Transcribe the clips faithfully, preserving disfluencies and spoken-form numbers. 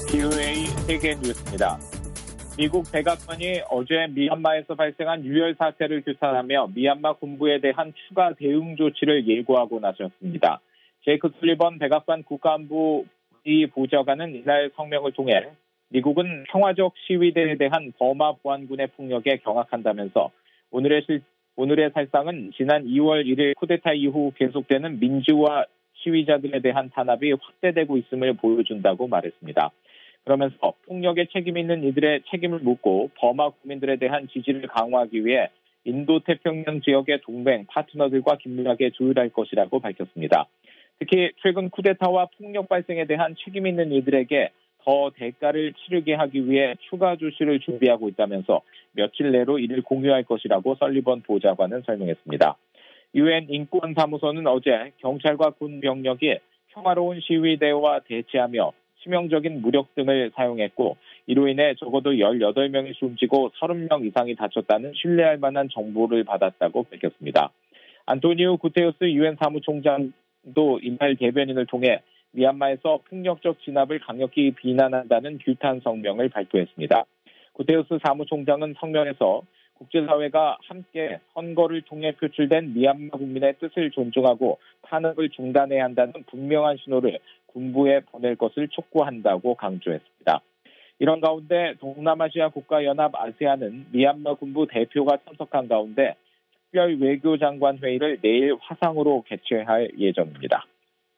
비오에이 세계 뉴스입니다. 미국 백악관이 어제 미얀마에서 발생한 유혈 사태를 규탄하며 미얀마 군부에 대한 추가 대응 조치를 예고하고 나섰습니다. 제이크 술리번 백악관 국가안보 보좌관은 이날 성명을 통해 미국은 평화적 시위대에 대한 버마 보안군의 폭력에 경악한다면서 오늘의, 실, 오늘의 살상은 지난 이월 일일 쿠데타 이후 계속되는 민주화 시위자들에 대한 탄압이 확대되고 있음을 보여준다고 말했습니다. 그러면서 폭력에 책임 있는 이들의 책임을 묻고 버마 국민들에 대한 지지를 강화하기 위해 인도태평양 지역의 동맹 파트너들과 긴밀하게 조율할 것이라고 밝혔습니다. 특히 최근 쿠데타와 폭력 발생에 대한 책임 있는 이들에게 더 대가를 치르게 하기 위해 추가 조치를 준비하고 있다면서 며칠 내로 이를 공유할 것이라고 설리번 보좌관은 설명했습니다. 유엔 인권사무소는 어제 경찰과 군 병력이 평화로운 시위대와 대치하며 치명적인 무력 등을 사용했고 이로 인해 적어도 열여덟 명이 숨지고 서른 명 이상이 다쳤다는 신뢰할 만한 정보를 받았다고 밝혔습니다. 안토니우 구테우스 유엔 사무총장도 이날 대변인을 통해 미얀마에서 폭력적 진압을 강력히 비난한다는 규탄 성명을 발표했습니다. 구테우스 사무총장은 성명에서 국제사회가 함께 선거를 통해 표출된 미얀마 국민의 뜻을 존중하고 탄압을 중단해야 한다는 분명한 신호를 군부에 보낼 것을 촉구한다고 강조했습니다. 이런 가운데 동남아시아 국가연합 아세안은 미얀마 군부 대표가 참석한 가운데 특별 외교장관 회의를 내일 화상으로 개최할 예정입니다.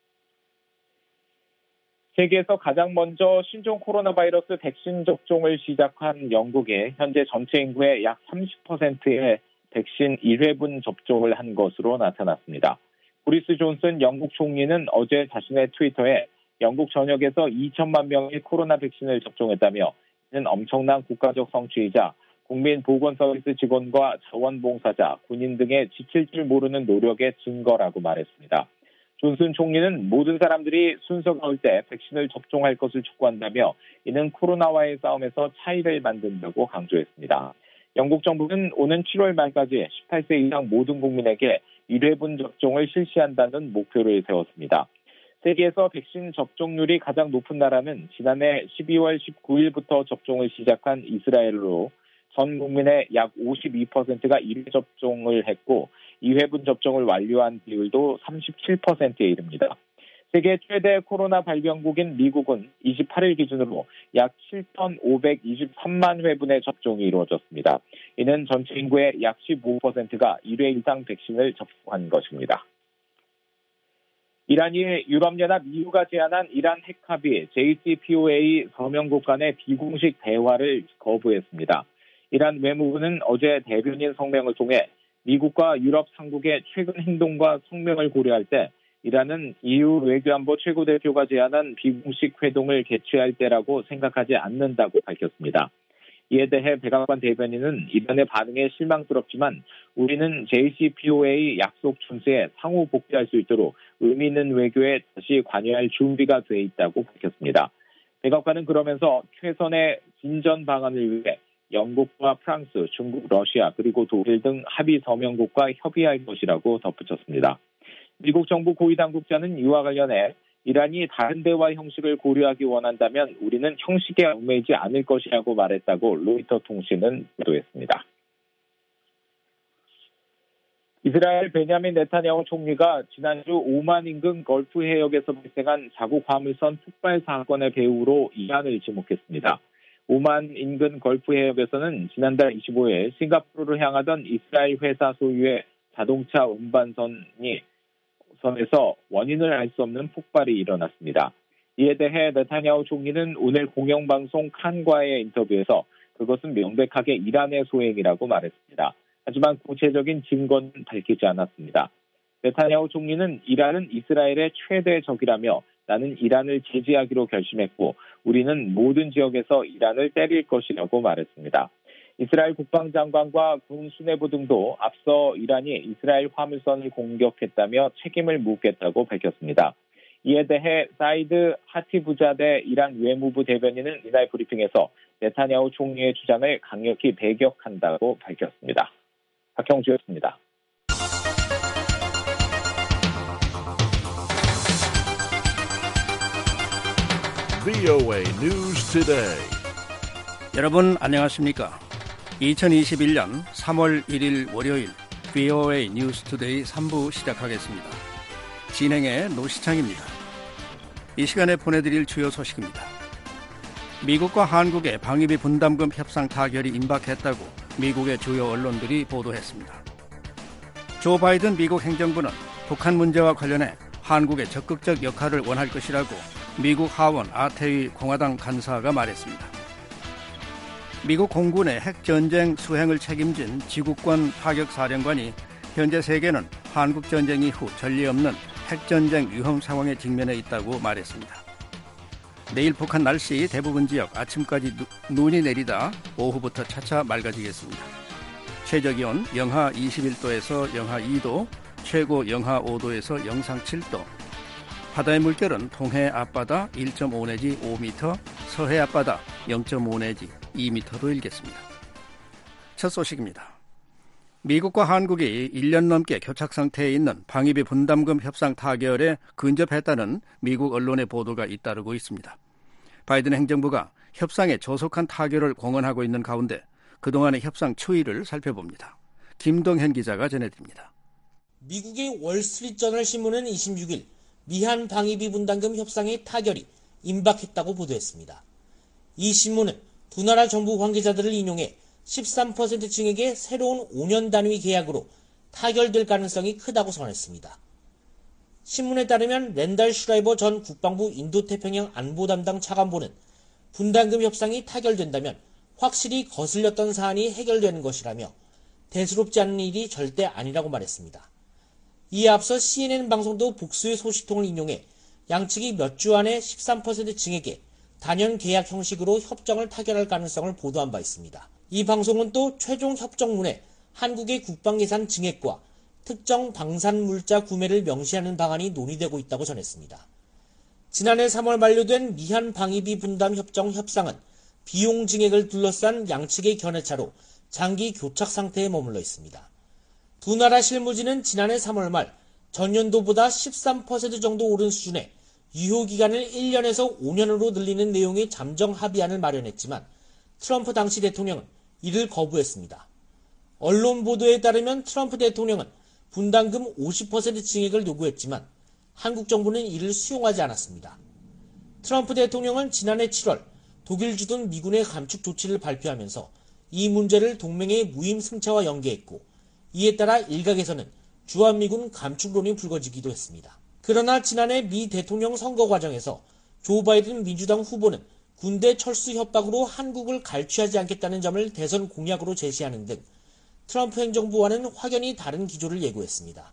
세계에서 가장 먼저 신종 코로나 바이러스 백신 접종을 시작한 영국이 현재 전체 인구의 약 삼십 퍼센트의 백신 일 회분 접종을 한 것으로 나타났습니다. 보리스 존슨 영국 총리는 어제 자신의 트위터에 영국 전역에서 이천만 명이 코로나 백신을 접종했다며 이는 엄청난 국가적 성취이자 국민 보건서비스 직원과 자원봉사자, 군인 등의 지칠 줄 모르는 노력의 증거라고 말했습니다. 존슨 총리는 모든 사람들이 순서가 올 때 백신을 접종할 것을 촉구한다며 이는 코로나와의 싸움에서 차이를 만든다고 강조했습니다. 영국 정부는 오는 칠월 말까지 십팔 세 이상 모든 국민에게 일 회분 접종을 실시한다는 목표를 세웠습니다. 세계에서 백신 접종률이 가장 높은 나라는 지난해 십이월 십구일부터 접종을 시작한 이스라엘로 전 국민의 약 오십이 퍼센트가 일 회 접종을 했고 이 회분 접종을 완료한 비율도 삼십칠 퍼센트에 이릅니다. 세계 최대 코로나 발병국인 미국은 이십팔일 기준으로 약 칠천오백이십삼만 회분의 접종이 이루어졌습니다. 이는 전체 인구의 약 십오 퍼센트가 일 회 이상 백신을 접종한 것입니다. 이란이 유럽연합 이유가 제안한 이란 핵합의 제이씨피오에이 서명국 간의 비공식 대화를 거부했습니다. 이란 외무부는 어제 대변인 성명을 통해 미국과 유럽 삼국의 최근 행동과 성명을 고려할 때 이란은 이유 외교안보 최고대표가 제안한 비공식 회동을 개최할 때라고 생각하지 않는다고 밝혔습니다. 이에 대해 백악관 대변인은 이란의 반응에 실망스럽지만 우리는 제이씨피오에이 약속 준수에 상호 복귀할 수 있도록 의미 있는 외교에 다시 관여할 준비가 돼 있다고 밝혔습니다. 백악관은 그러면서 최선의 진전 방안을 위해 영국과 프랑스, 중국, 러시아 그리고 독일 등 합의 서명국과 협의할 것이라고 덧붙였습니다. 미국 정부 고위 당국자는 이와 관련해 이란이 다른 대화 형식을 고려하기 원한다면 우리는 형식에 얽매이지 않을 것이라고 말했다고 로이터 통신은 보도했습니다. 이스라엘 베냐민 네타냐후 총리가 지난주 오만 인근 걸프 해역에서 발생한 자국 화물선 폭발 사건의 배후로 이란을 지목했습니다. 오만 인근 걸프 해역에서는 지난달 이십오일 싱가포르를 향하던 이스라엘 회사 소유의 자동차 운반선이 선에서 원인을 알 수 없는 폭발이 일어났습니다. 이에 대해 네타냐후 총리는 오늘 공영방송 칸과의 인터뷰에서 그것은 명백하게 이란의 소행이라고 말했습니다. 하지만 구체적인 증거는 밝히지 않았습니다. 네타냐후 총리는 이란은 이스라엘의 최대 적이라며 나는 이란을 제지하기로 결심했고 우리는 모든 지역에서 이란을 때릴 것이라고 말했습니다. 이스라엘 국방장관과 군 수뇌부 등도 앞서 이란이 이스라엘 화물선을 공격했다며 책임을 묻겠다고 밝혔습니다. 이에 대해 사이드 하티부자데 이란 외무부 대변인은 이날 브리핑에서 네타냐후 총리의 주장을 강력히 배격한다고 밝혔습니다. 박형주였습니다. 브이오에이 News Today. 여러분 안녕하십니까? 이천이십일년 삼월 일일 월요일 브이오에이 뉴스 투데이 삼 부 시작하겠습니다. 진행의 노시창입니다. 이 시간에 보내드릴 주요 소식입니다. 미국과 한국의 방위비 분담금 협상 타결이 임박했다고 미국의 주요 언론들이 보도했습니다. 조 바이든 미국 행정부는 북한 문제와 관련해 한국의 적극적 역할을 원할 것이라고 미국 하원 아태위 공화당 간사가 말했습니다. 미국 공군의 핵전쟁 수행을 책임진 지구권 파격사령관이 현재 세계는 한국전쟁 이후 전례 없는 핵전쟁 위험 상황에 직면해 있다고 말했습니다. 내일 북한 날씨 대부분 지역 아침까지 누, 눈이 내리다 오후부터 차차 맑아지겠습니다. 최저기온 영하 이십일도에서 영하 이도, 최고 영하 오도에서 영상 칠도, 바다의 물결은 동해 앞바다 일 점 오 내지 오 미터, 서해 앞바다 영 점 오 내지 이 미터로 일겠습니다. 첫 소식입니다. 미국과 한국이 일 년 넘게 교착 상태에 있는 방위비 분담금 협상 타결에 근접했다는 미국 언론의 보도가 잇따르고 있습니다. 바이든 행정부가 협상에 조속한 타결을 공언하고 있는 가운데 그동안의 협상 추이를 살펴봅니다. 김동현 기자가 전해드립니다. 미국의 월스트리트저널 신문은 이십육일 미한 방위비 분담금 협상의 타결이 임박했다고 보도했습니다. 이 신문은 두 나라 정부 관계자들을 인용해 십삼 퍼센트 층에게 새로운 오 년 단위 계약으로 타결될 가능성이 크다고 전했습니다. 신문에 따르면 랜달 슈라이버 전 국방부 인도태평양 안보 담당 차관보는 분담금 협상이 타결된다면 확실히 거슬렸던 사안이 해결되는 것이라며 대수롭지 않은 일이 절대 아니라고 말했습니다. 이에 앞서 씨엔엔 방송도 복수의 소식통을 인용해 양측이 몇 주 안에 십삼 퍼센트 층에게 단연 계약 형식으로 협정을 타결할 가능성을 보도한 바 있습니다. 이 방송은 또 최종 협정문에 한국의 국방예산 증액과 특정 방산물자 구매를 명시하는 방안이 논의되고 있다고 전했습니다. 지난해 삼월 만료된 미한 방위비 분담 협정 협상은 비용 증액을 둘러싼 양측의 견해차로 장기 교착 상태에 머물러 있습니다. 두 나라 실무진은 지난해 삼월 말 전년도보다 십삼 퍼센트 정도 오른 수준에 유효기간을 일 년에서 오 년으로 늘리는 내용의 잠정 합의안을 마련했지만 트럼프 당시 대통령은 이를 거부했습니다. 언론 보도에 따르면 트럼프 대통령은 분담금 오십 퍼센트 증액을 요구했지만 한국 정부는 이를 수용하지 않았습니다. 트럼프 대통령은 지난해 칠월 독일 주둔 미군의 감축 조치를 발표하면서 이 문제를 동맹의 무임 승차와 연계했고 이에 따라 일각에서는 주한미군 감축론이 불거지기도 했습니다. 그러나 지난해 미 대통령 선거 과정에서 조 바이든 민주당 후보는 군대 철수 협박으로 한국을 갈취하지 않겠다는 점을 대선 공약으로 제시하는 등 트럼프 행정부와는 확연히 다른 기조를 예고했습니다.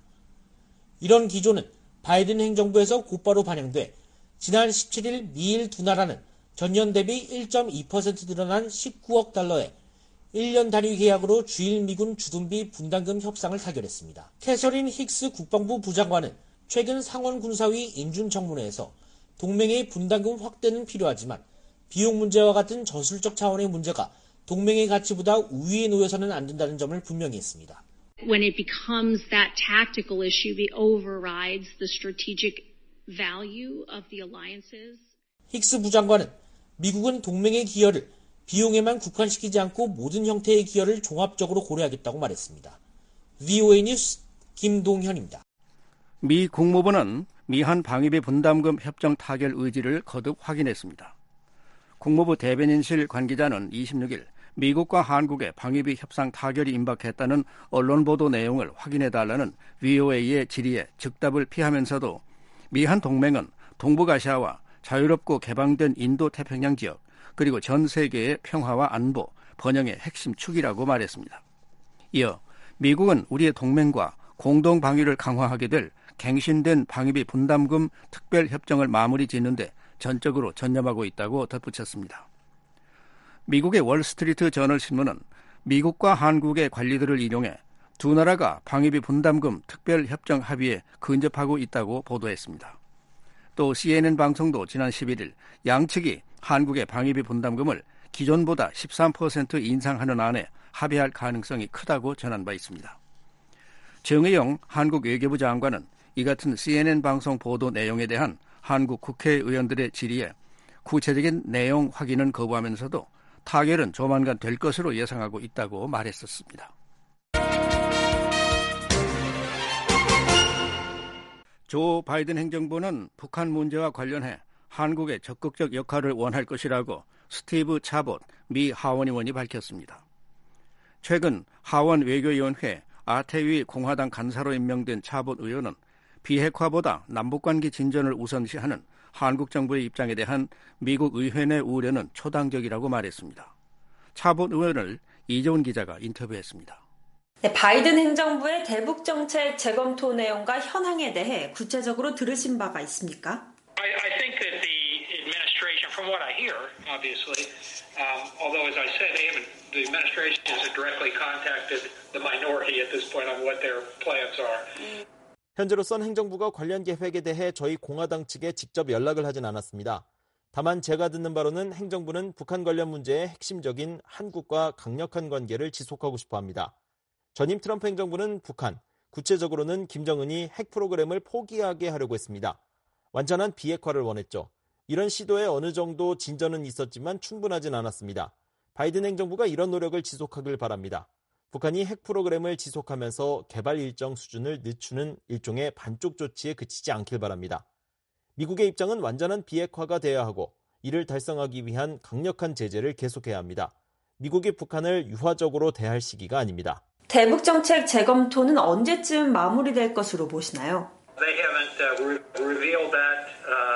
이런 기조는 바이든 행정부에서 곧바로 반영돼 지난 십칠일 미일 두 나라는 전년 대비 일 점 이 퍼센트 늘어난 십구억 달러의 일 년 단위 계약으로 주일 미군 주둔비 분담금 협상을 타결했습니다. 캐서린 힉스 국방부 부장관은 최근 상원 군사위 인준청문회에서 동맹의 분담금 확대는 필요하지만 비용 문제와 같은 저술적 차원의 문제가 동맹의 가치보다 우위에 놓여서는 안 된다는 점을 분명히 했습니다. When it becomes that tactical issue, it overrides the strategic value of the alliances. 힉스 부장관은 미국은 동맹의 기여를 비용에만 국한시키지 않고 모든 형태의 기여를 종합적으로 고려하겠다고 말했습니다. 브이오에이 뉴스 김동현입니다. 미 국무부는 미한 방위비 분담금 협정 타결 의지를 거듭 확인했습니다. 국무부 대변인실 관계자는 이십육일 미국과 한국의 방위비 협상 타결이 임박했다는 언론 보도 내용을 확인해달라는 브이오에이의 질의에 즉답을 피하면서도 미한 동맹은 동북아시아와 자유롭고 개방된 인도태평양 지역 그리고 전 세계의 평화와 안보, 번영의 핵심 축이라고 말했습니다. 이어 미국은 우리의 동맹과 공동 방위를 강화하게 될 갱신된 방위비 분담금 특별협정을 마무리 짓는 데 전적으로 전념하고 있다고 덧붙였습니다. 미국의 월스트리트 저널 신문은 미국과 한국의 관리들을 인용해 두 나라가 방위비 분담금 특별협정 합의에 근접하고 있다고 보도했습니다. 또 씨엔엔 방송도 지난 십일일 양측이 한국의 방위비 분담금을 기존보다 십삼 퍼센트 인상하는 안에 합의할 가능성이 크다고 전한 바 있습니다. 정의용 한국 외교부 장관은 이 같은 씨엔엔 방송 보도 내용에 대한 한국 국회의원들의 질의에 구체적인 내용 확인은 거부하면서도 타결은 조만간 될 것으로 예상하고 있다고 말했었습니다. 조 바이든 행정부는 북한 문제와 관련해 한국의 적극적 역할을 원할 것이라고 스티브 차봇 미 하원의원이 밝혔습니다. 최근 하원 외교위원회 아태위 공화당 간사로 임명된 차봇 의원은 비핵화보다 남북관계 진전을 우선시하는 한국 정부의 입장에 대한 미국 의회 내 우려는 초당적이라고 말했습니다. 차봇 의원을 이재훈 기자가 인터뷰했습니다. 네, 바이든 행정부의 대북 정책 재검토 내용과 현황에 대해 구체적으로 들으신 바가 있습니까? I, I think that the administration, from what I hear, obviously, um, although as I said, they haven't, the administration hasn't directly contacted the minority at this point on what their plans are. 현재로선 행정부가 관련 계획에 대해 저희 공화당 측에 직접 연락을 하진 않았습니다. 다만 제가 듣는 바로는 행정부는 북한 관련 문제의 핵심적인 한국과 강력한 관계를 지속하고 싶어 합니다. 전임 트럼프 행정부는 북한, 구체적으로는 김정은이 핵 프로그램을 포기하게 하려고 했습니다. 완전한 비핵화를 원했죠. 이런 시도에 어느 정도 진전은 있었지만 충분하진 않았습니다. 바이든 행정부가 이런 노력을 지속하길 바랍니다. 북한이 핵 프로그램을 지속하면서 개발 일정 수준을 늦추는 일종의 반쪽 조치에 그치지 않길 바랍니다. 미국의 입장은 완전한 비핵화가 돼야 하고 이를 달성하기 위한 강력한 제재를 계속해야 합니다. 미국이 북한을 유화적으로 대할 시기가 아닙니다. 대북 정책 재검토는 언제쯤 마무리될 것으로 보시나요? They haven't uh, revealed that,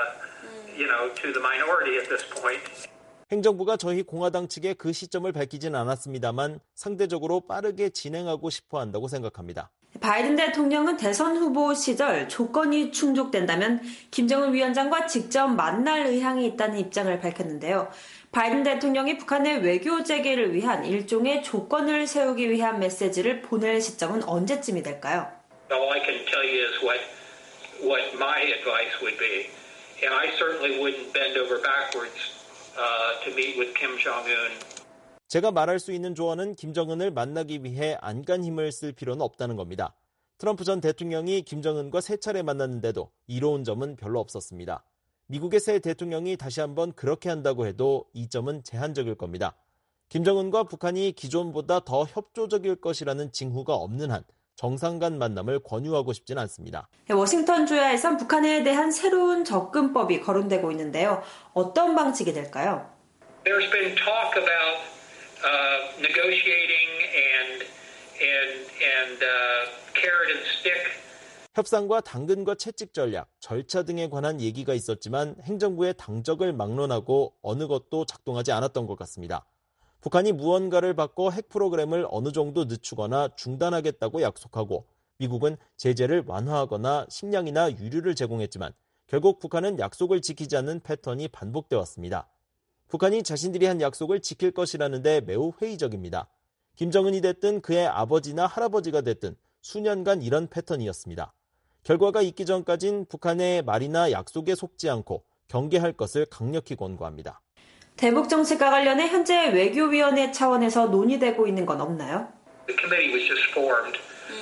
uh, you know, to the minority at this point. 행정부가 저희 공화당 측에 그 시점을 밝히진 않았습니다만 상대적으로 빠르게 진행하고 싶어 한다고 생각합니다. 바이든 대통령은 대선 후보 시절 조건이 충족된다면 김정은 위원장과 직접 만날 의향이 있다는 입장을 밝혔는데요. 바이든 대통령이 북한의 외교 재개를 위한 일종의 조건을 세우기 위한 메시지를 보낼 시점은 언제쯤이 될까요? All I can tell you is what what my advice would be, and I certainly wouldn't bend over backwards uh, to meet with Kim Jong-un. 제가 말할 수 있는 조언은 김정은을 만나기 위해 안간 힘을 쓸 필요는 없다는 겁니다. 트럼프 전 대통령이 김정은과 세 차례 만났는데도 이로운 점은 별로 없었습니다. 미국의 새 대통령이 다시 한번 그렇게 한다고 해도 이 점은 제한적일 겁니다. 김정은과 북한이 기존보다 더 협조적일 것이라는 징후가 없는 한 정상 간 만남을 권유하고 싶진 않습니다. 워싱턴 주야에선 북한에 대한 새로운 접근법이 거론되고 있는데요. 어떤 방식이 될까요? There's been talk about uh, negotiating and and and uh, carrot and stick. 협상과 당근과 채찍 전략, 절차 등에 관한 얘기가 있었지만 행정부의 당적을 막론하고 어느 것도 작동하지 않았던 것 같습니다. 북한이 무언가를 바꿔 핵 프로그램을 어느 정도 늦추거나 중단하겠다고 약속하고 미국은 제재를 완화하거나 식량이나 유류를 제공했지만 결국 북한은 약속을 지키지 않는 패턴이 반복돼 왔습니다. 북한이 자신들이 한 약속을 지킬 것이라는데 매우 회의적입니다. 김정은이 됐든 그의 아버지나 할아버지가 됐든 수년간 이런 패턴이었습니다. 결과가 있기 전까진 북한의 말이나 약속에 속지 않고 경계할 것을 강력히 권고합니다. 대북 정책과 관련해 현재 외교위원회 차원에서 논의되고 있는 건 없나요? The committee was just formed,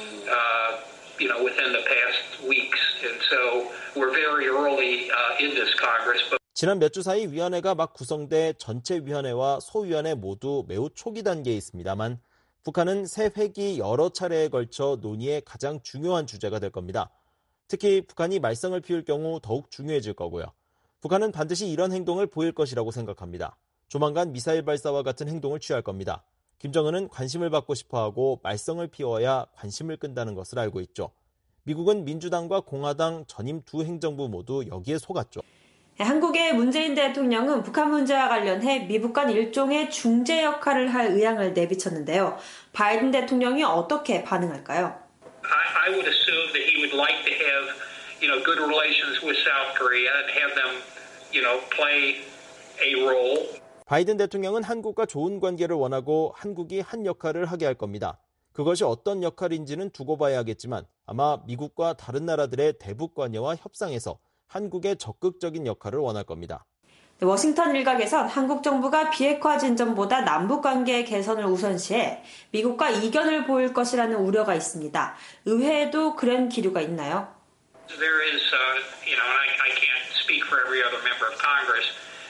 uh, you know, within the past weeks, and so we're very early uh, in this Congress. But 지난 몇 주 사이 위원회가 막 구성돼 전체 위원회와 소위원회 모두 매우 초기 단계에 있습니다만 북한은 새 회기 여러 차례에 걸쳐 논의의 가장 중요한 주제가 될 겁니다. 특히 북한이 말썽을 피울 경우 더욱 중요해질 거고요. 북한은 반드시 이런 행동을 보일 것이라고 생각합니다. 조만간 미사일 발사와 같은 행동을 취할 겁니다. 김정은은 관심을 받고 싶어하고 말썽을 피워야 관심을 끈다는 것을 알고 있죠. 미국은 민주당과 공화당 전임 두 행정부 모두 여기에 속았죠. 한국의 문재인 대통령은 북한 문제와 관련해 미국 간 일종의 중재 역할을 할 의향을 내비쳤는데요. 바이든 대통령이 어떻게 반응할까요? I, I would assume that he would like to have, you know, good relations with South Korea and have them, you know, play a role. 바이든 대통령은 한국과 좋은 관계를 원하고 한국이 한 역할을 하게 할 겁니다. 그것이 어떤 역할인지는 두고 봐야 하겠지만 아마 미국과 다른 나라들의 대북 관여와 협상에서 한국의 적극적인 역할을 원할 겁니다. 워싱턴 일각에선 한국 정부가 비핵화 진전보다 남북관계 개선을 우선시해 미국과 이견을 보일 것이라는 우려가 있습니다. 의회에도 그런 기류가 있나요? There is, uh, you know, and I, I can't speak for every other member of Congress,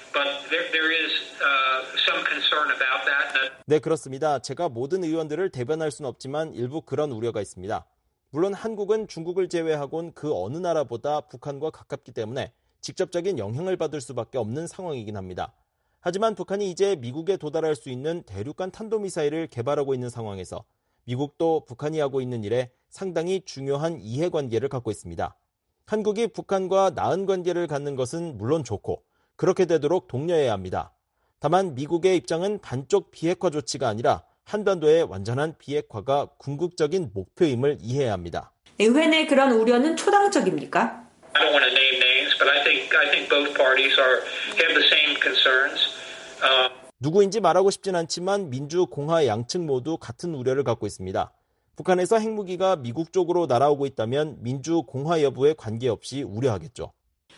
But there, there is uh, some concern about that. 네, 그렇습니다. 제가 모든 의원들을 대변할 수는 없지만 일부 그런 우려가 있습니다. 물론 한국은 중국을 제외하곤 그 어느 나라보다 북한과 가깝기 때문에 직접적인 영향을 받을 수밖에 없는 상황이긴 합니다. 하지만 북한이 이제 미국에 도달할 수 있는 대륙간 탄도미사일을 개발하고 있는 상황에서 미국도 북한이 하고 있는 일에 상당히 중요한 이해관계를 갖고 있습니다. 한국이 북한과 나은 관계를 갖는 것은 물론 좋고 그렇게 되도록 독려해야 합니다. 다만 미국의 입장은 반쪽 비핵화 조치가 아니라 한반도의 완전한 비핵화가 궁극적인 목표임을 이해해야 합니다. 의회 내 그런 우려는 초당적입니까? I don't want to name names, but I think I think both parties are have the same concerns. Uh, 누구인지 말하고 싶진 않지만 민주, 공화 양측 모두 같은 우려를 갖고 있습니다. 북한에서 핵무기가 미국 쪽으로 날아오고 있다면 민주, 공화 여부에 관계없이 우려하겠죠.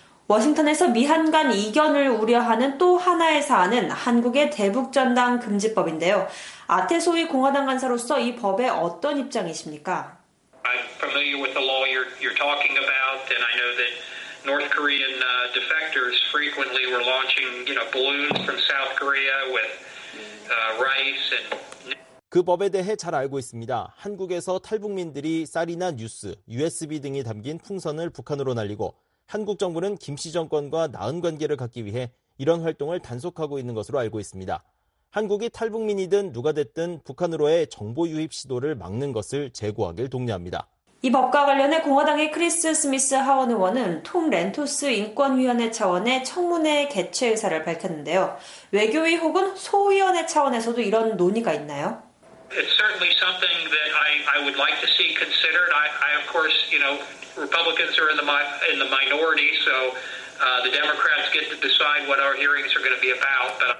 워싱턴에서 미한 간 이견을 우려하는 또 하나의 사안은 한국의 대북전단 금지법인데요. 아태 소위 공화당 간사로서 이 법에 어떤 입장이십니까? I'm familiar with the law you're you're talking about, and I know that North Korean uh, defectors frequently were launching, you know, balloons from South Korea with uh, rice and. 그 법에 대해 잘 알고 있습니다. 한국에서 탈북민들이 쌀이나 뉴스, 유에스비 등이 담긴 풍선을 북한으로 날리고 한국 정부는 김씨 정권과 나은 관계를 갖기 위해 이런 활동을 단속하고 있는 것으로 알고 있습니다. 한국이 탈북민이든 누가 됐든 북한으로의 정보 유입 시도를 막는 것을 제고하길 독려합니다. 이 법과 관련해 공화당의 크리스 스미스 하원 의원은 톰 렌토스 인권위원회 차원의 청문회 개최 의사를 밝혔는데요. 외교위 혹은 소위원회 차원에서도 이런 논의가 있나요? It's certainly something that I, I would like to see considered. I, I of course, you know, Republicans are in the in the minority, so uh, the Democrats get to decide what our hearings are going to be about. But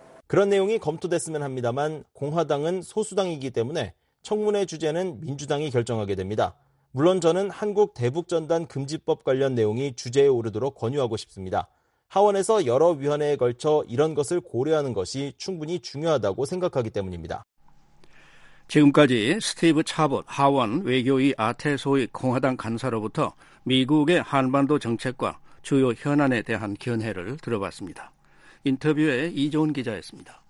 그런 내용이 검토됐으면 합니다만 공화당은 소수당이기 때문에 청문회 주제는 민주당이 결정하게 됩니다. 물론 저는 한국 대북전단 금지법 관련 내용이 주제에 오르도록 권유하고 싶습니다. 하원에서 여러 위원회에 걸쳐 이런 것을 고려하는 것이 충분히 중요하다고 생각하기 때문입니다. 지금까지 스티브 차봇 하원 외교위 아태 소위 공화당 간사로부터 미국의 한반도 정책과 주요 현안에 대한 견해를 들어봤습니다. 인터뷰에 이종훈 기자였습니다.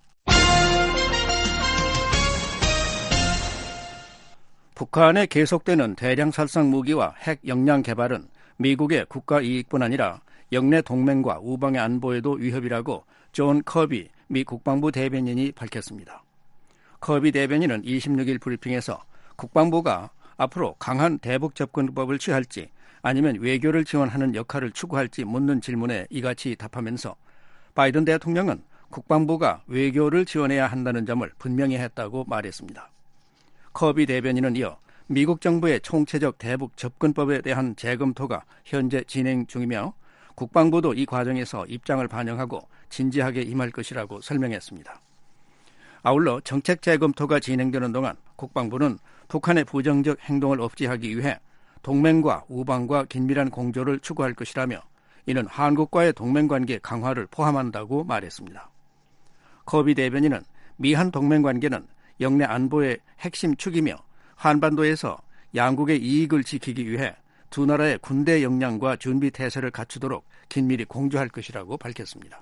북한의 계속되는 대량 살상 무기와 핵 역량 개발은 미국의 국가 이익뿐 아니라 영내 동맹과 우방의 안보에도 위협이라고 존 커비 미 국방부 대변인이 밝혔습니다. 커비 대변인은 이십육 일 브리핑에서 국방부가 앞으로 강한 대북 접근법을 취할지 아니면 외교를 지원하는 역할을 추구할지 묻는 질문에 이같이 답하면서 바이든 대통령은 국방부가 외교를 지원해야 한다는 점을 분명히 했다고 말했습니다. 커비 대변인은 이어 미국 정부의 총체적 대북 접근법에 대한 재검토가 현재 진행 중이며 국방부도 이 과정에서 입장을 반영하고 진지하게 임할 것이라고 설명했습니다. 아울러 정책 재검토가 진행되는 동안 국방부는 북한의 부정적 행동을 억제하기 위해 동맹과 우방과 긴밀한 공조를 추구할 것이라며 이는 한국과의 동맹관계 강화를 포함한다고 말했습니다. 커비 대변인은 미한 동맹관계는 영내 안보의 핵심 축이며 한반도에서 양국의 이익을 지키기 위해 두 나라의 군대 역량과 준비 태세를 갖추도록 긴밀히 공조할 것이라고 밝혔습니다.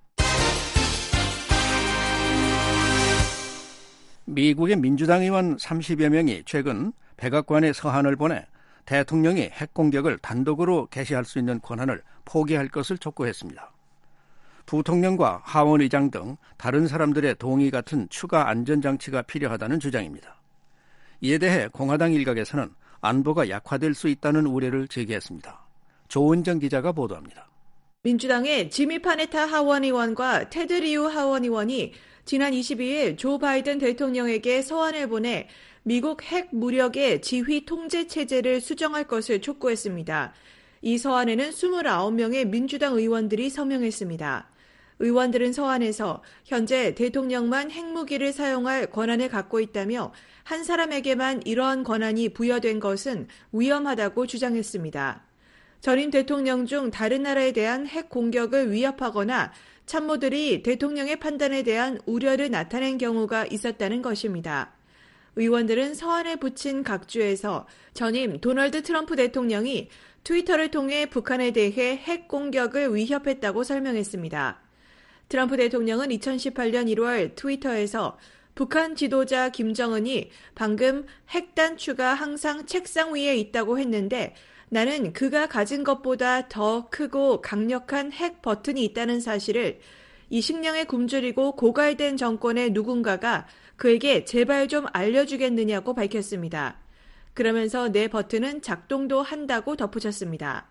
미국의 민주당 의원 삼십여 명이 최근 백악관에 서한을 보내 대통령이 핵공격을 단독으로 개시할 수 있는 권한을 포기할 것을 촉구했습니다. 부통령과 하원의장 등 다른 사람들의 동의 같은 추가 안전장치가 필요하다는 주장입니다. 이에 대해 공화당 일각에서는 안보가 약화될 수 있다는 우려를 제기했습니다. 조은정 기자가 보도합니다. 민주당의 지미 파네타 하원의원과 테드 리우 하원의원이 지난 이십이일 조 바이든 대통령에게 서한을 보내 미국 핵 무력의 지휘 통제 체제를 수정할 것을 촉구했습니다. 이 서한에는 이십구 명의 민주당 의원들이 서명했습니다. 의원들은 서한에서 현재 대통령만 핵무기를 사용할 권한을 갖고 있다며 한 사람에게만 이러한 권한이 부여된 것은 위험하다고 주장했습니다. 전임 대통령 중 다른 나라에 대한 핵 공격을 위협하거나 참모들이 대통령의 판단에 대한 우려를 나타낸 경우가 있었다는 것입니다. 의원들은 서한에 붙인 각주에서 전임 도널드 트럼프 대통령이 트위터를 통해 북한에 대해 핵 공격을 위협했다고 설명했습니다. 트럼프 대통령은 이천십팔년 일월 트위터에서 북한 지도자 김정은이 방금 핵 단추가 항상 책상 위에 있다고 했는데 나는 그가 가진 것보다 더 크고 강력한 핵 버튼이 있다는 사실을 이 식량에 굶주리고 고갈된 정권의 누군가가 그에게 제발 좀 알려주겠느냐고 밝혔습니다. 그러면서 내 버튼은 작동도 한다고 덧붙였습니다.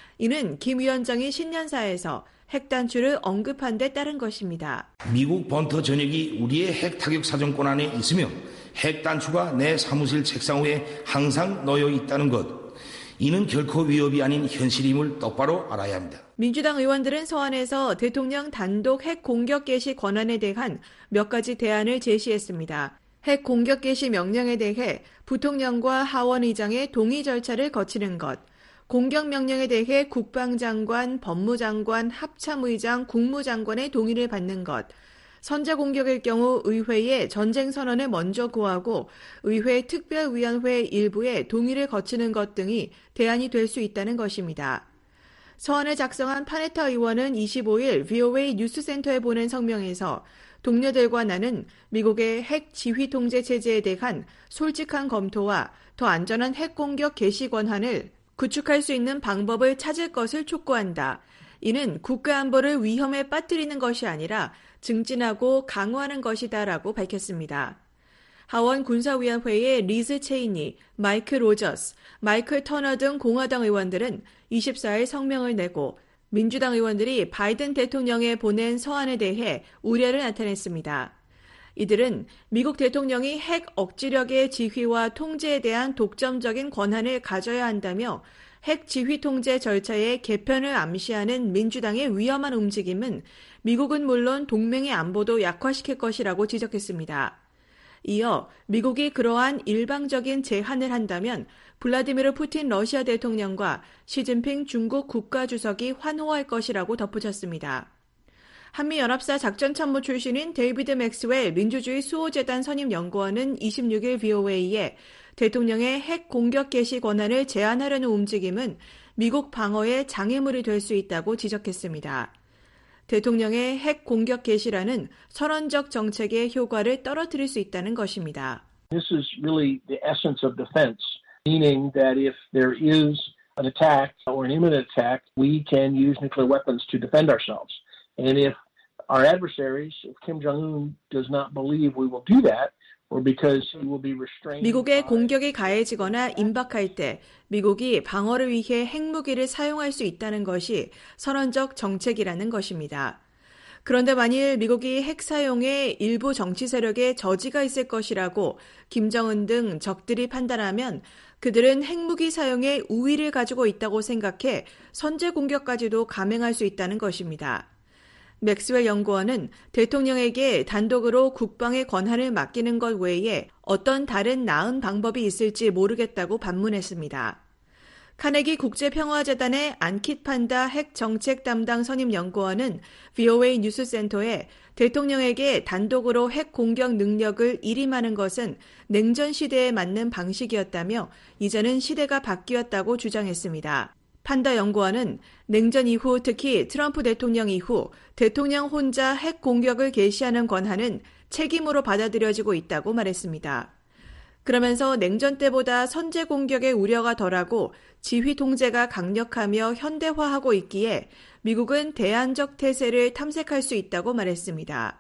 이는 김 위원장이 신년사에서 핵 단추를 언급한 데 따른 것입니다. 미국 본토 전역이 우리의 핵 타격 사정권 안에 있으며 핵 단추가 내 사무실 책상 위에 항상 놓여 있다는 것. 이는 결코 위협이 아닌 현실임을 똑바로 알아야 합니다. 민주당 의원들은 서한에서 대통령 단독 핵 공격 개시 권한에 대한 몇 가지 대안을 제시했습니다. 핵 공격 개시 명령에 대해 부통령과 하원의장의 동의 절차를 거치는 것, 공격 명령에 대해 국방장관, 법무장관, 합참의장, 국무장관의 동의를 받는 것, 선제 공격일 경우 의회에 전쟁 선언을 먼저 고하고 의회 특별위원회 일부의 동의를 거치는 것 등이 대안이 될 수 있다는 것입니다. 서한을 작성한 파네타 의원은 이십오일 브이오에이 뉴스센터에 보낸 성명에서 동료들과 나는 미국의 핵 지휘 통제 체제에 대한 솔직한 검토와 더 안전한 핵 공격 개시 권한을 구축할 수 있는 방법을 찾을 것을 촉구한다. 이는 국가 안보를 위험에 빠뜨리는 것이 아니라 증진하고 강화하는 것이다라고 밝혔습니다. 하원 군사위원회의 리즈 체이니, 마이크 로저스, 마이클 터너 등 공화당 의원들은 이십사일 성명을 내고 민주당 의원들이 바이든 대통령에 보낸 서한에 대해 우려를 나타냈습니다. 이들은 미국 대통령이 핵 억지력의 지휘와 통제에 대한 독점적인 권한을 가져야 한다며 핵 지휘 통제 절차의 개편을 암시하는 민주당의 위험한 움직임은 미국은 물론 동맹의 안보도 약화시킬 것이라고 지적했습니다. 이어 미국이 그러한 일방적인 제한을 한다면 블라디미르 푸틴 러시아 대통령과 시진핑 중국 국가주석이 환호할 것이라고 덧붙였습니다. 한미연합사 작전참모 출신인 데이비드 맥스웰 민주주의 수호재단 선임연구원은 이십육일 브이오에이에 대통령의 핵 공격 개시 권한을 제한하려는 움직임은 미국 방어에 장애물이 될 수 있다고 지적했습니다. 대통령의 핵 공격 개시라는 선언적 정책의 효과를 떨어뜨릴 수 있다는 것입니다. This is really the essence of defense, meaning that if there is an attack or an imminent attack, we can use nuclear weapons to defend ourselves. And if our adversaries, if Kim Jong-un does not believe we will do that, or because he will be restrained. 미국의 공격이 가해지거나 임박할 때 미국이 방어를 위해 핵무기를 사용할 수 있다는 것이 선언적 정책이라는 것입니다. 그런데 만일 미국이 핵 사용에 일부 정치 세력에 저지가 있을 것이라고 김정은 등 적들이 판단하면 그들은 핵무기 사용에 우위를 가지고 있다고 생각해 선제 공격까지도 감행할 수 있다는 것입니다. 맥스웰 연구원은 대통령에게 단독으로 국방의 권한을 맡기는 것 외에 어떤 다른 나은 방법이 있을지 모르겠다고 반문했습니다. 카네기 국제평화재단의 안킷 판다 핵정책 담당 선임연구원은 브이오에이 뉴스센터에 대통령에게 단독으로 핵 공격 능력을 일임하는 것은 냉전 시대에 맞는 방식이었다며 이제는 시대가 바뀌었다고 주장했습니다. 판다 연구원은 냉전 이후 특히 트럼프 대통령 이후 대통령 혼자 핵 공격을 개시하는 권한은 책임으로 받아들여지고 있다고 말했습니다. 그러면서 냉전 때보다 선제 공격의 우려가 덜하고 지휘 통제가 강력하며 현대화하고 있기에 미국은 대안적 태세를 탐색할 수 있다고 말했습니다.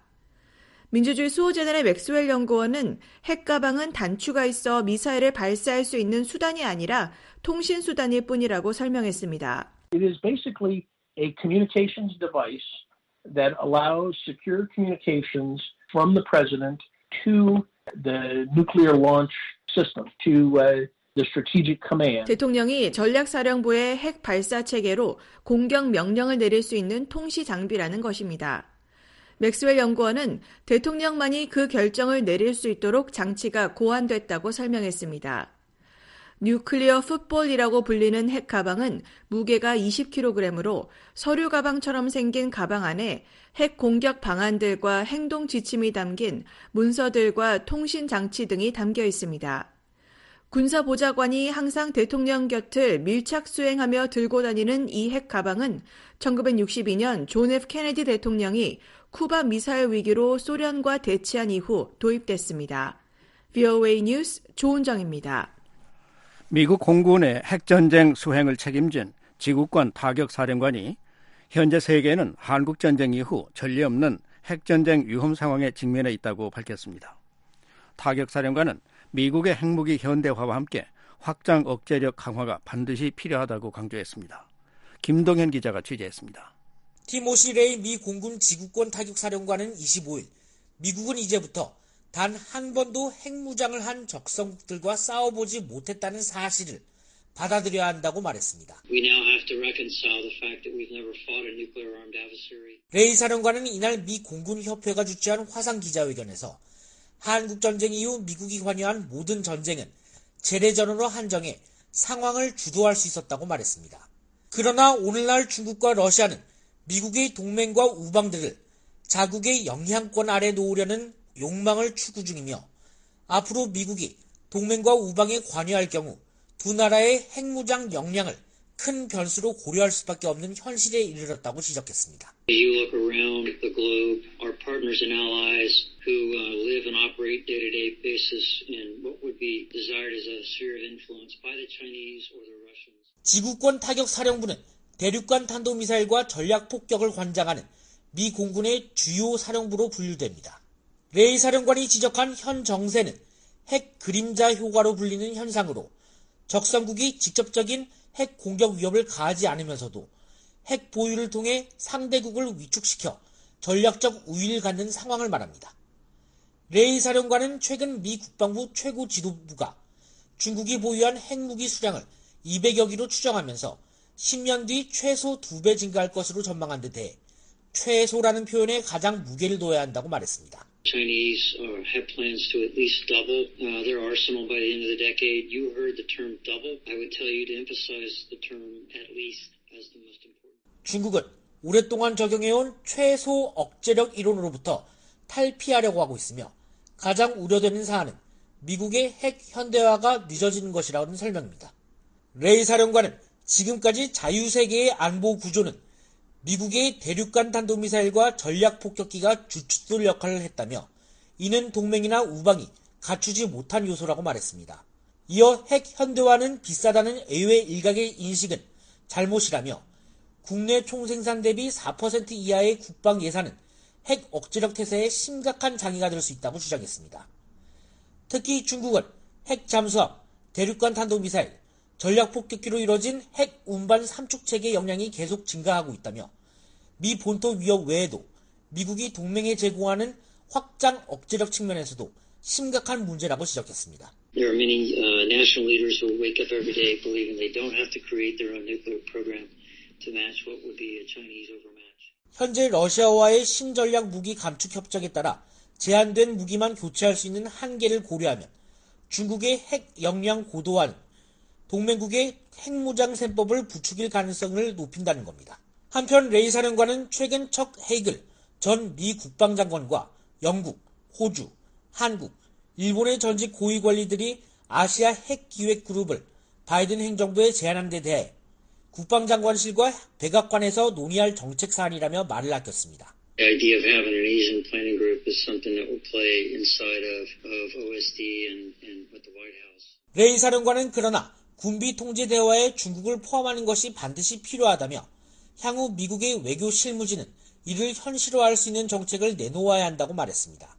민주주의 수호재단의 맥스웰 연구원은 핵 가방은 단추가 있어 미사일을 발사할 수 있는 수단이 아니라 통신 수단일 뿐이라고 설명했습니다. It is basically a communications device that allows secure communications from the president to the nuclear launch system, to uh, the strategic command. 대통령이 전략사령부의 핵 발사 체계로 공격 명령을 내릴 수 있는 통시 장비라는 것입니다. 맥스웰 연구원은 대통령만이 그 결정을 내릴 수 있도록 장치가 고안됐다고 설명했습니다. 뉴클리어 풋볼이라고 불리는 핵 가방은 무게가 이십 킬로그램으로 서류 가방처럼 생긴 가방 안에 핵 공격 방안들과 행동 지침이 담긴 문서들과 통신 장치 등이 담겨 있습니다. 군사보좌관이 항상 대통령 곁을 밀착 수행하며 들고 다니는 이 핵 가방은 천구백육십이 년 존 에프 케네디 대통령이 쿠바 미사일 위기로 소련과 대치한 이후 도입됐습니다. 브이오에이 뉴스 조은정입니다. 미국 공군의 핵전쟁 수행을 책임진 지구권 타격사령관이 현재 세계는 한국전쟁 이후 전례 없는 핵전쟁 위험 상황에 직면해 있다고 밝혔습니다. 타격사령관은 미국의 핵무기 현대화와 함께 확장 억제력 강화가 반드시 필요하다고 강조했습니다. 김동현 기자가 취재했습니다. 티모시 레이 미 공군 지구권 타격사령관은 이십오일 미국은 이제부터 단 한 번도 핵무장을 한 적성국들과 싸워보지 못했다는 사실을 받아들여야 한다고 말했습니다. We now have to reconcile the fact that we've never fought a nuclear-armed adversary. 레이 사령관은 이날 미 공군협회가 주최한 화상 기자회견에서 한국전쟁 이후 미국이 관여한 모든 전쟁은 재래전으로 한정해 상황을 주도할 수 있었다고 말했습니다. 그러나 오늘날 중국과 러시아는 미국의 동맹과 우방들을 자국의 영향권 아래 놓으려는 욕망을 추구 중이며 앞으로 미국이 동맹과 우방에 관여할 경우 두 나라의 핵무장 역량을 큰 변수로 고려할 수밖에 없는 현실에 이르렀다고 지적했습니다. You look around the globe, our partners and allies who uh, live and operate day-to-day basis in what would be desired as a sphere of influence by the Chinese or the Russians. 지구권 타격 사령부는 대륙간 탄도미사일과 전략 폭격을 관장하는 미 공군의 주요 사령부로 분류됩니다. 레이 사령관이 지적한 현 정세는 핵 그림자 효과로 불리는 현상으로 적성국이 직접적인 핵 공격 위협을 가하지 않으면서도 핵 보유를 통해 상대국을 위축시켜 전략적 우위를 갖는 상황을 말합니다. 레이 사령관은 최근 미 국방부 최고 지도부가 중국이 보유한 핵무기 수량을 이백여 기로 추정하면서 십 년 뒤 최소 두 배 증가할 것으로 전망한 데 대해 최소라는 표현에 가장 무게를 둬야 한다고 말했습니다. Chinese uh, have plans to at least double uh, their arsenal by the end of the decade. You heard the term double. I would tell you to emphasize the term at least as the most important. 중국은 오랫동안 적용해온 최소 억제력 이론으로부터 탈피하려고 하고 있으며 가장 우려되는 사안은 미국의 핵 현대화가 늦어지는 것이라는 설명입니다. 레이 사령관은 지금까지 자유세계의 안보 구조는 미국의 대륙간 탄도미사일과 전략폭격기가 주춧돌 역할을 했다며 이는 동맹이나 우방이 갖추지 못한 요소라고 말했습니다. 이어 핵 현대화는 비싸다는 의회 일각의 인식은 잘못이라며 국내 총생산 대비 사 퍼센트 이하의 국방 예산은 핵 억제력 태세에 심각한 장애가 될 수 있다고 주장했습니다. 특히 중국은 핵 잠수함, 대륙간 탄도미사일, 전략폭격기로 이뤄진 핵 운반 삼축체계 역량이 계속 증가하고 있다며 미 본토 위협 외에도 미국이 동맹에 제공하는 확장 억제력 측면에서도 심각한 문제라고 지적했습니다. There are many uh, national leaders who wake up every day believing they don't have to create their own nuclear program to match what would be a Chinese overmatch. 현재 러시아와의 신전략 무기 감축 협정에 따라 제한된 무기만 교체할 수 있는 한계를 고려하면 중국의 핵 역량 고도화는 동맹국의 핵무장 셈법을 부추길 가능성을 높인다는 겁니다. 한편 레이 사령관은 최근 척 헤이글 전 미 국방장관과 영국, 호주, 한국, 일본의 전직 고위 관리들이 아시아 핵 기획 그룹을 바이든 행정부에 제안한 데 대해 국방장관실과 백악관에서 논의할 정책 사안이라며 말을 아꼈습니다. The idea of having an Asian planning group is something that will play inside of, of 오 에스 디 and, and with the White House. 레이 사령관은 그러나 군비 통제 대화에 중국을 포함하는 것이 반드시 필요하다며 향후 미국의 외교 실무진은 이를 현실화할 수 있는 정책을 내놓아야 한다고 말했습니다.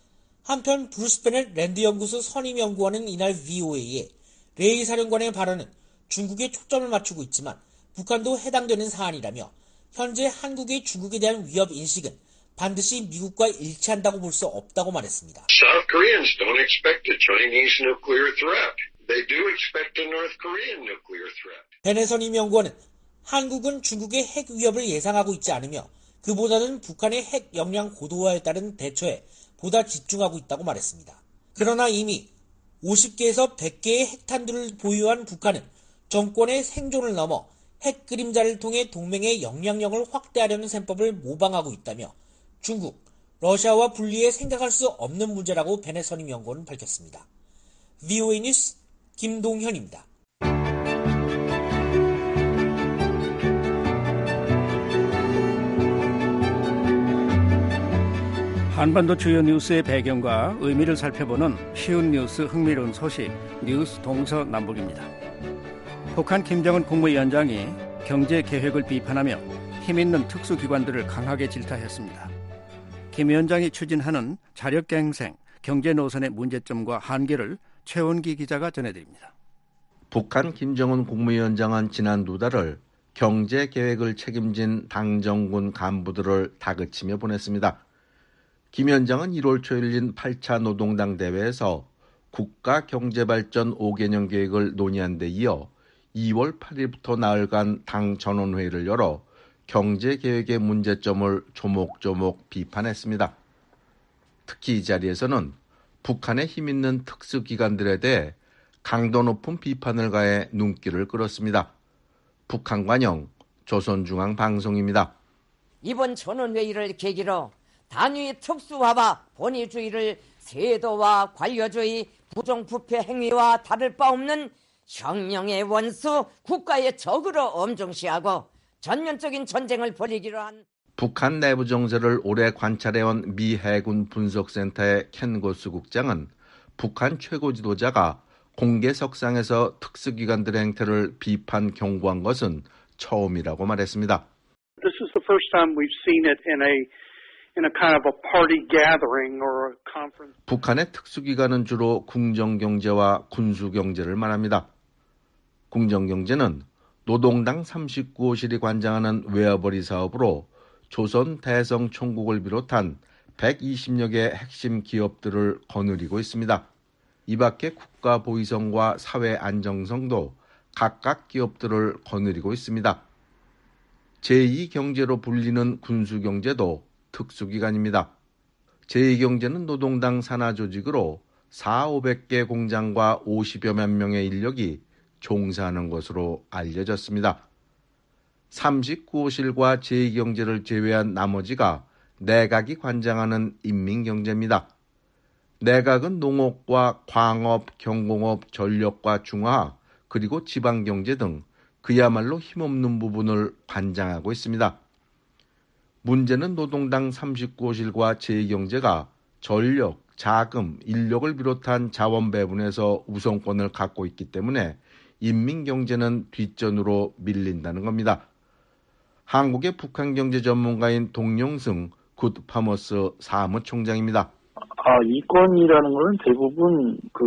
한편 브루스 베넷 랜드 연구소 선임 연구원은 이날 브이오에이에 레이 사령관의 발언은 중국에 초점을 맞추고 있지만 북한도 해당되는 사안이라며 현재 한국의 중국에 대한 위협 인식은 반드시 미국과 일치한다고 볼 수 없다고 말했습니다. South Koreans don't expect a Chinese nuclear threat. They do expect a North Korean nuclear threat. 베넷 선임 연구원은 한국은 중국의 핵 위협을 예상하고 있지 않으며 그보다는 북한의 핵 역량 고도화에 따른 대처에 보다 집중하고 있다고 말했습니다. 그러나 이미 오십 개에서 백 개의 핵탄두를 보유한 북한은 정권의 생존을 넘어 핵 그림자를 통해 동맹의 영향력을 확대하려는 셈법을 모방하고 있다며 중국, 러시아와 분리해 생각할 수 없는 문제라고 베넷 선임 연구원은 밝혔습니다. 브이오에이 뉴스 김동현입니다. 한반도 주요 뉴스의 배경과 의미를 살펴보는 쉬운 뉴스 흥미로운 소식 뉴스 동서남북입니다. 북한 김정은 국무위원장이 경제 계획을 비판하며 힘있는 특수기관들을 강하게 질타했습니다. 김 위원장이 추진하는 자력갱생, 경제 노선의 문제점과 한계를 최원기 기자가 전해드립니다. 북한 김정은 국무위원장은 지난 두 달을 경제 계획을 책임진 당정군 간부들을 다그치며 보냈습니다. 김 위원장은 일월 초 열린 팔 차 노동당 대회에서 국가경제발전 오 개년 계획을 논의한 데 이어 이월 팔일부터 나흘간 당 전원회의를 열어 경제계획의 문제점을 조목조목 비판했습니다. 특히 이 자리에서는 북한의 힘있는 특수기관들에 대해 강도 높은 비판을 가해 눈길을 끌었습니다. 북한 관영 조선중앙방송입니다. 이번 전원회의를 계기로 단위 특수화와 본위주의를 세도와 관료주의, 부정부패 행위와 다를 바 없는 혁명의 원수, 국가의 적으로 엄중시하고 전면적인 전쟁을 벌이기로 한 북한 내부 정세를 오래 관찰해온 미 해군 분석센터의 켄 고스 국장은 북한 최고 지도자가 공개석상에서 특수기관들의 행태를 비판 경고한 것은 처음이라고 말했습니다. This is the first time we've seen it in a in a kind of a party gathering or a conference. 북한의 특수기관은 주로 궁정경제와 군수경제를 말합니다. 궁정경제는 노동당 삼십구 호실이 관장하는 웨어버리 사업으로 조선 대성 총국을 비롯한 백이십여 개 핵심 기업들을 거느리고 있습니다. 이 밖에 국가 보위성과 사회 안정성도 각각 기업들을 거느리고 있습니다. 제이 경제로 불리는 군수경제도 특수기관입니다. 제이 경제는 노동당 산하조직으로 사천오백 개 공장과 오십여만 명의 인력이 종사하는 것으로 알려졌습니다. 삼십구 호실과 제이 경제를 제외한 나머지가 내각이 관장하는 인민경제입니다. 내각은 농업과 광업, 경공업, 전력과 중화학, 그리고 지방경제 등 그야말로 힘없는 부분을 관장하고 있습니다. 문제는 노동당 삼십구 호실과 제이 경제가 전력, 자금, 인력을 비롯한 자원 배분에서 우선권을 갖고 있기 때문에 인민경제는 뒷전으로 밀린다는 겁니다. 한국의 북한경제 전문가인 동영승 굿파머스 사무총장입니다. 아, 이권이라는 것은 대부분 그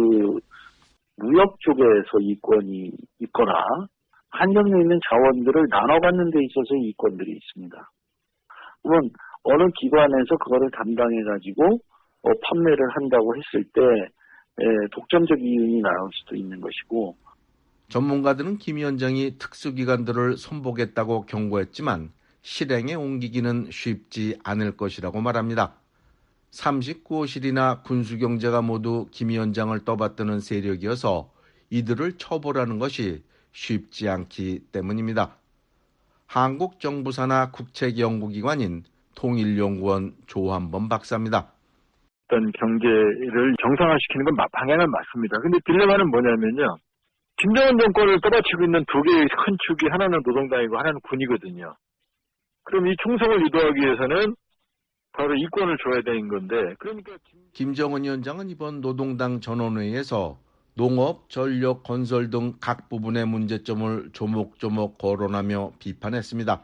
무역 쪽에서 이권이 있거나 한정돼 있는 자원들을 나눠 갖는 데 있어서 이권들이 있습니다. 그러면 어느 기관에서 그거를 담당해 가지고 어, 판매를 한다고 했을 때 에, 독점적 이윤이 나올 수도 있는 것이고, 전문가들은 김 위원장이 특수기관들을 손보겠다고 경고했지만 실행에 옮기기는 쉽지 않을 것이라고 말합니다. 삼십구 호실이나 군수경제가 모두 김 위원장을 떠받드는 세력이어서 이들을 처벌하는 것이 쉽지 않기 때문입니다. 한국 정부 산하 국책연구기관인 통일연구원 조한범 박사입니다. 어떤 경제를 정상화시키는 건 방향은 맞습니다. 근데 딜레마는 뭐냐면요. 김정은 정권을 떠받치고 있는 두 개의 큰 축이 하나는 노동당이고 하나는 군이거든요. 그럼 이 총성을 유도하기 위해서는 바로 이권을 줘야 되는 건데, 그러니까 김정은 위원장은 이번 노동당 전원회의에서 농업, 전력, 건설 등 각 부분의 문제점을 조목조목 거론하며 비판했습니다.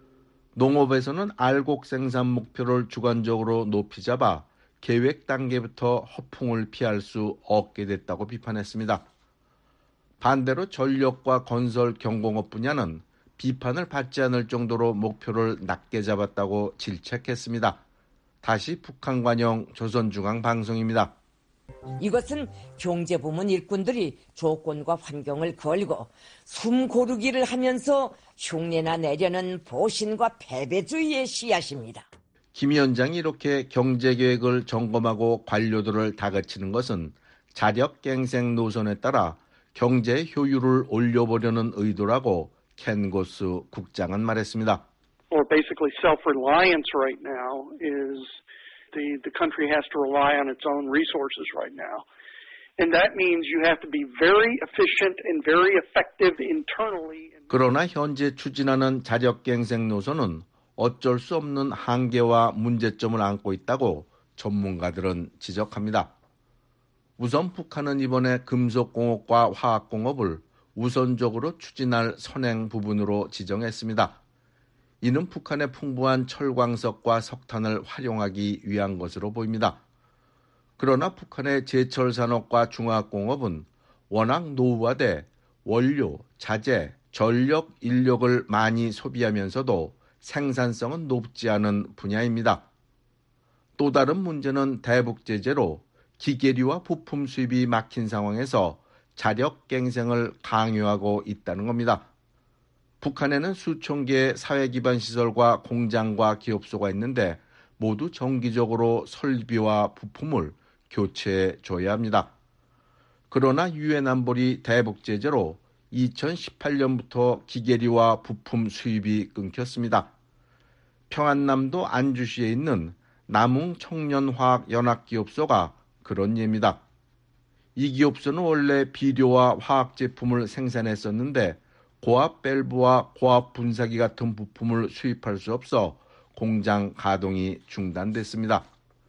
농업에서는 알곡 생산 목표를 주관적으로 높이 잡아 계획 단계부터 허풍을 피할 수 없게 됐다고 비판했습니다. 반대로 전력과 건설, 경공업 분야는 비판을 받지 않을 정도로 목표를 낮게 잡았다고 질책했습니다. 다시 북한 관영 조선중앙방송입니다. 이것은 경제부문 일꾼들이 조건과 환경을 걸고 숨 고르기를 하면서 흉내나 내려는 보신과 패배주의의 씨앗입니다. 김 위원장이 이렇게 경제계획을 점검하고 관료들을 다그치는 것은 자력갱생 노선에 따라 경제의 효율을 올려보려는 의도라고 켄 고스 국장은 말했습니다. Or basically self-reliance right now is the the country has to rely on its own resources right now. And that means you have to be very efficient and very effective internally. 그러나 현재 추진하는 자력갱생 노선은 어쩔 수 없는 한계와 문제점을 안고 있다고 전문가들은 지적합니다. 우선 북한은 이번에 금속공업과 화학공업을 우선적으로 추진할 선행 부분으로 지정했습니다. 이는 북한의 풍부한 철광석과 석탄을 활용하기 위한 것으로 보입니다. 그러나 북한의 제철 산업과 중화공업은 워낙 노후화돼 원료, 자재, 전력, 인력을 많이 소비하면서도 생산성은 높지 않은 분야입니다. 또 다른 문제는 대북 제재로 기계류와 부품 수입이 막힌 상황에서 자력갱생을 강요하고 있다는 겁니다. 북한에는 수천 개의 사회기반 시설과 공장과 기업소가 있는데 모두 정기적으로 설비와 부품을 교체해 줘야 합니다. 그러나 유엔 안보리 대북 제재로 이천십팔 년부터 기계류와 부품 수입이 끊겼습니다. 평안남도 안주시에 있는 남웅 청년화학연합기업소가 그런 예입니다. 이 기업소는 원래 비료와 화학 제품을 생산했었는데 고압 밸브와 고압 분사기 같은 부품을 수입할 수 없어 공장 가동이 중단됐습니다.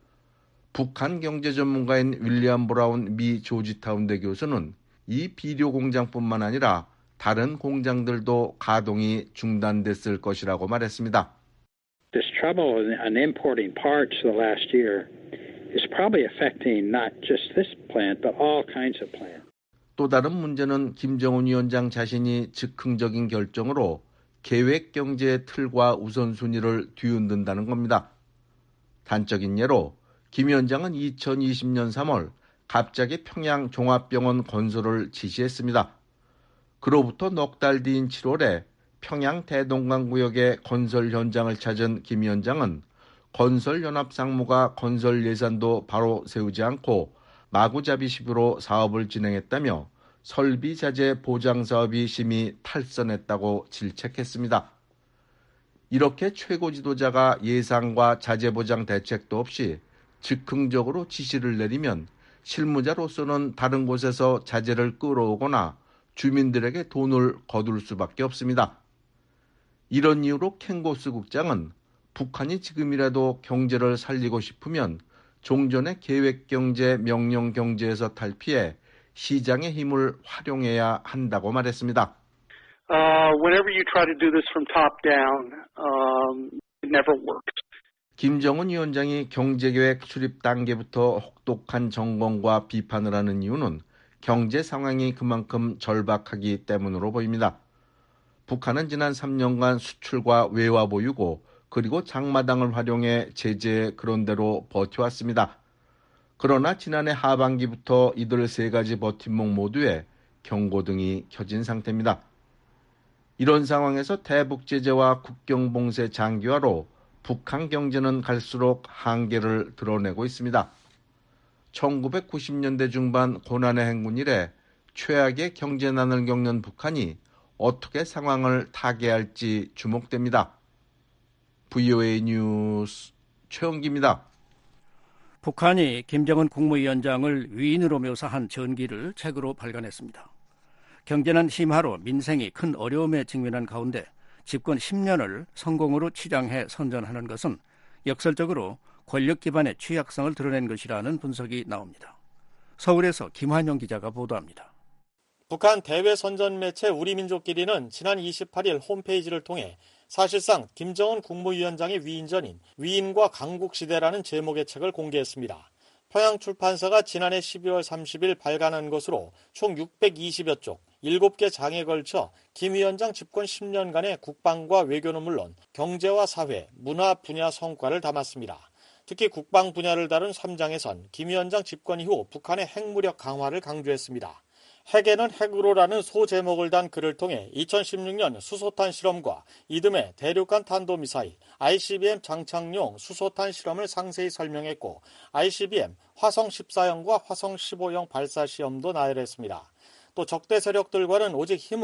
북한 경제 전문가인 윌리엄 브라운 미 조지타운대 교수는 이 비료 공장뿐만 아니라 다른 공장들도 가동이 중단됐을 것이라고 말했습니다. This trouble in importing parts the last year is probably affecting not just this plant but all kinds of plants. 또 다른 문제는 김정은 위원장 자신이 즉흥적인 결정으로 계획 경제의 틀과 우선순위를 뒤흔든다는 겁니다. 단적인 예로 김 위원장은 이천이십 년 삼월 갑자기 평양 종합병원 건설을 지시했습니다. 그로부터 넉 달 뒤인 칠월에 평양 대동강구역의 건설 현장을 찾은 김 위원장은 건설연합상무가 건설 예산도 바로 세우지 않고 마구잡이식으로 사업을 진행했다며 설비자재 보장사업이 심히 탈선했다고 질책했습니다. 이렇게 최고 지도자가 예산과 자재보장 대책도 없이 즉흥적으로 지시를 내리면 실무자로서는 다른 곳에서 자재를 끌어오거나 주민들에게 돈을 거둘 수밖에 없습니다. 이런 이유로 켄고스 국장은 북한이 지금이라도 경제를 살리고 싶으면 종전의 계획경제, 명령경제에서 탈피해 시장의 힘을 활용해야 한다고 말했습니다. Uh, whenever you try to do this from top down, um, it never works. 김정은 위원장이 경제계획 수립 단계부터 혹독한 점검과 비판을 하는 이유는 경제 상황이 그만큼 절박하기 때문으로 보입니다. 북한은 지난 삼 년간 수출과 외화 보유고 그리고 장마당을 활용해 제재에 그런대로 버텨왔습니다. 그러나 지난해 하반기부터 이들 세 가지 버팀목 모두에 경고등이 켜진 상태입니다. 이런 상황에서 대북 제재와 국경 봉쇄 장기화로 북한 경제는 갈수록 한계를 드러내고 있습니다. 천구백구십 년대 중반 고난의 행군 이래 최악의 경제난을 겪는 북한이 어떻게 상황을 타개할지 주목됩니다. 브이오에이 뉴스 최영기입니다. 북한이 김정은 국무위원장을 위인으로 묘사한 전기를 책으로 발간했습니다. 경제난 심화로 민생이 큰 어려움에 직면한 가운데 집권 십 년을 성공으로 치장해 선전하는 것은 역설적으로 권력 기반의 취약성을 드러낸 것이라는 분석이 나옵니다. 서울에서 김환영 기자가 보도합니다. 북한 대외 선전 매체 우리민족끼리는 지난 이십팔 일 홈페이지를 통해 사실상 김정은 국무위원장의 위인전인 위인과 강국시대라는 제목의 책을 공개했습니다. 평양출판사가 지난해 십이월 삼십일 발간한 것으로 총 육백이십여 쪽, 일곱 개 장에 걸쳐 김 위원장 집권 십 년간의 국방과 외교는 물론 경제와 사회, 문화 분야 성과를 담았습니다. 특히 국방 분야를 다룬 삼 장에선 김 위원장 집권 이후 북한의 핵무력 강화를 강조했습니다. 핵에는 핵으로라는 소제목을 단 글을 통해 이천십육 년 수소탄 실험과 이듬해 대륙간 탄도미사일 아이씨비엠 장착용 수소탄 실험을 상세히 설명했고 아이씨비엠 화성 십사형과 화성 십오형 발사 시험도 나열했습니다. 또 적대 세력들과는 오직 힘으로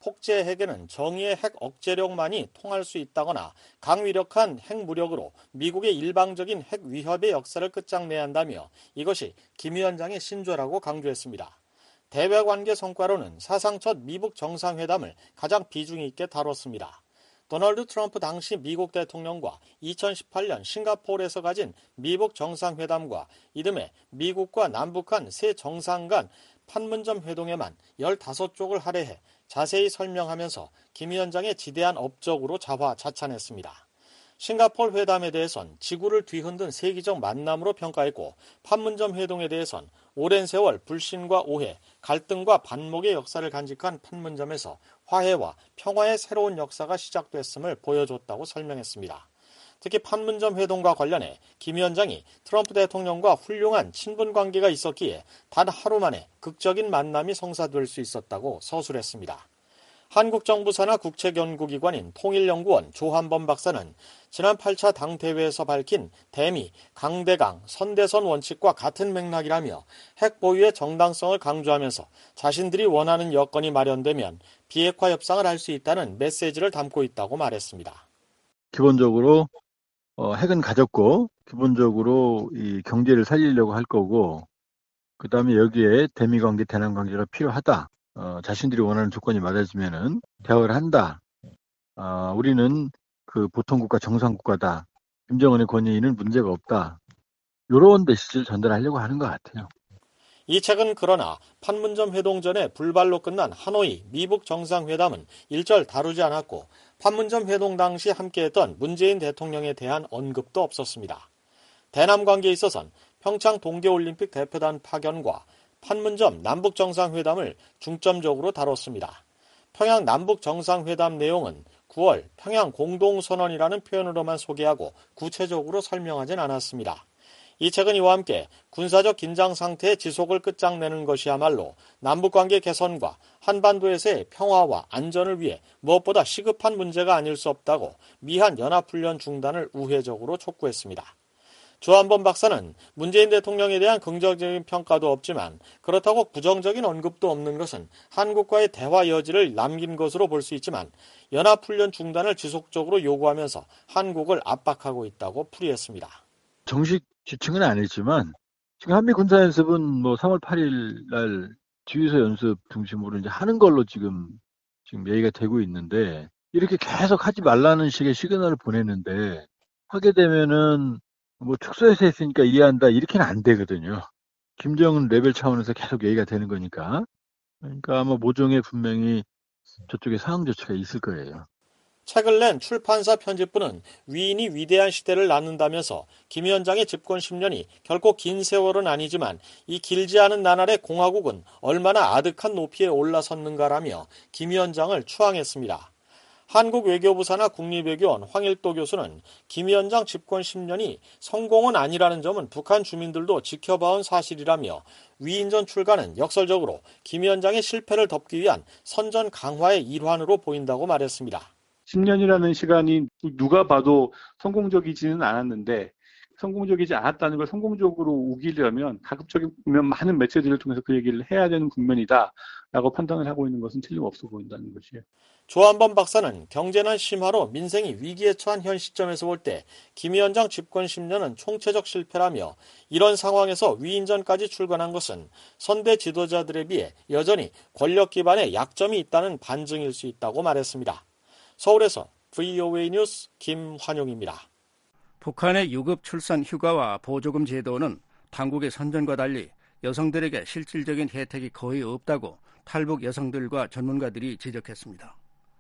폭제 핵에는 정의의 핵 억제력만이 통할 수 있다거나 강위력한 핵무력으로 미국의 일방적인 핵 위협의 역사를 끝장내야 한다며 이것이 김 위원장의 신조라고 강조했습니다. 대외관계 성과로는 사상 첫 미북 정상회담을 가장 비중 있게 다뤘습니다. 도널드 트럼프 당시 미국 대통령과 이천십팔 년 싱가포르에서 가진 미북 정상회담과 이듬해 미국과 남북한 세 정상 간 판문점 회동에만 열다섯 쪽을 할애해 자세히 설명하면서 김 위원장의 지대한 업적으로 자화자찬했습니다. 싱가포르 회담에 대해선 지구를 뒤흔든 세기적 만남으로 평가했고 판문점 회동에 대해선 오랜 세월 불신과 오해, 갈등과 반목의 역사를 간직한 판문점에서 화해와 평화의 새로운 역사가 시작됐음을 보여줬다고 설명했습니다. 특히 판문점 회동과 관련해 김 위원장이 트럼프 대통령과 훌륭한 친분 관계가 있었기에 단 하루 만에 극적인 만남이 성사될 수 있었다고 서술했습니다. 한국 정부 산하 국책연구기관인 통일연구원 조한범 박사는 지난 팔 차 당대회에서 밝힌 대미, 강대강, 선대선 원칙과 같은 맥락이라며 핵 보유의 정당성을 강조하면서 자신들이 원하는 여건이 마련되면 비핵화 협상을 할 수 있다는 메시지를 담고 있다고 말했습니다. 기본적으로 어, 핵은 가졌고 기본적으로 이 경제를 살리려고 할 거고 그 다음에 여기에 대미관계, 대남관계가 필요하다. 어, 자신들이 원하는 조건이 맞아지면은 대화를 한다. 어, 우리는 그 보통국가 정상국가다. 김정은의 권위는 문제가 없다. 이런 메시지를 전달하려고 하는 것 같아요. 이 책은 그러나 판문점 회동 전에 불발로 끝난 하노이 미북 정상회담은 일절 다루지 않았고 판문점 회동 당시 함께했던 문재인 대통령에 대한 언급도 없었습니다. 대남 관계에 있어서는 평창 동계올림픽 대표단 파견과 판문점 남북정상회담을 중점적으로 다뤘습니다. 평양 남북정상회담 내용은 구월 평양 공동선언이라는 표현으로만 소개하고 구체적으로 설명하진 않았습니다. 이 책은 이와 함께 군사적 긴장 상태의 지속을 끝장내는 것이야말로 남북관계 개선과 한반도에서의 평화와 안전을 위해 무엇보다 시급한 문제가 아닐 수 없다고 미한 연합훈련 중단을 우회적으로 촉구했습니다. 조한범 박사는 문재인 대통령에 대한 긍정적인 평가도 없지만 그렇다고 부정적인 언급도 없는 것은 한국과의 대화 여지를 남긴 것으로 볼 수 있지만 연합훈련 중단을 지속적으로 요구하면서 한국을 압박하고 있다고 풀이했습니다. 정식 지칭은 아니지만 지금 한미 군사연습은 뭐 삼월 팔일 날 주유소 연습 중심으로 이제 하는 걸로 지금 지금 얘기가 되고 있는데 이렇게 계속 하지 말라는 식의 시그널을 보냈는데 하게 되면은 뭐 특수해서 했으니까 이해한다 이렇게는 안 되거든요. 김정은 레벨 차원에서 계속 얘기가 되는 거니까. 그러니까 아마 모종의 분명히 저쪽에 상황 조치가 있을 거예요. 책을 낸 출판사 편집부는 위인이 위대한 시대를 낳는다면서 김 위원장의 집권 십 년이 결코 긴 세월은 아니지만 이 길지 않은 나날의 공화국은 얼마나 아득한 높이에 올라섰는가라며 김 위원장을 추앙했습니다. 한국 외교부 산하 국립외교원 황일도 교수는 김 위원장 집권 십 년이 성공은 아니라는 점은 북한 주민들도 지켜봐온 사실이라며 위인전 출간은 역설적으로 김 위원장의 실패를 덮기 위한 선전 강화의 일환으로 보인다고 말했습니다. 십 년이라는 시간이 누가 봐도 성공적이지는 않았는데 성공적이지 않았다는 걸 성공적으로 우기려면 가급적이면 많은 매체들을 통해서 그 얘기를 해야 되는 국면이다라고 판단을 하고 있는 것은 틀림없어 보인다는 것이에요. 조한범 박사는 경제난 심화로 민생이 위기에 처한 현 시점에서 볼 때 김 위원장 집권 십 년은 총체적 실패라며 이런 상황에서 위인전까지 출간한 것은 선대 지도자들에 비해 여전히 권력 기반에 약점이 있다는 반증일 수 있다고 말했습니다. 서울에서 브이오에이 뉴스 김환용입니다. 북한의 유급 출산 휴가와 보조금 제도는 당국의 선전과 달리 여성들에게 실질적인 혜택이 거의 없다고 탈북 여성들과 전문가들이 지적했습니다.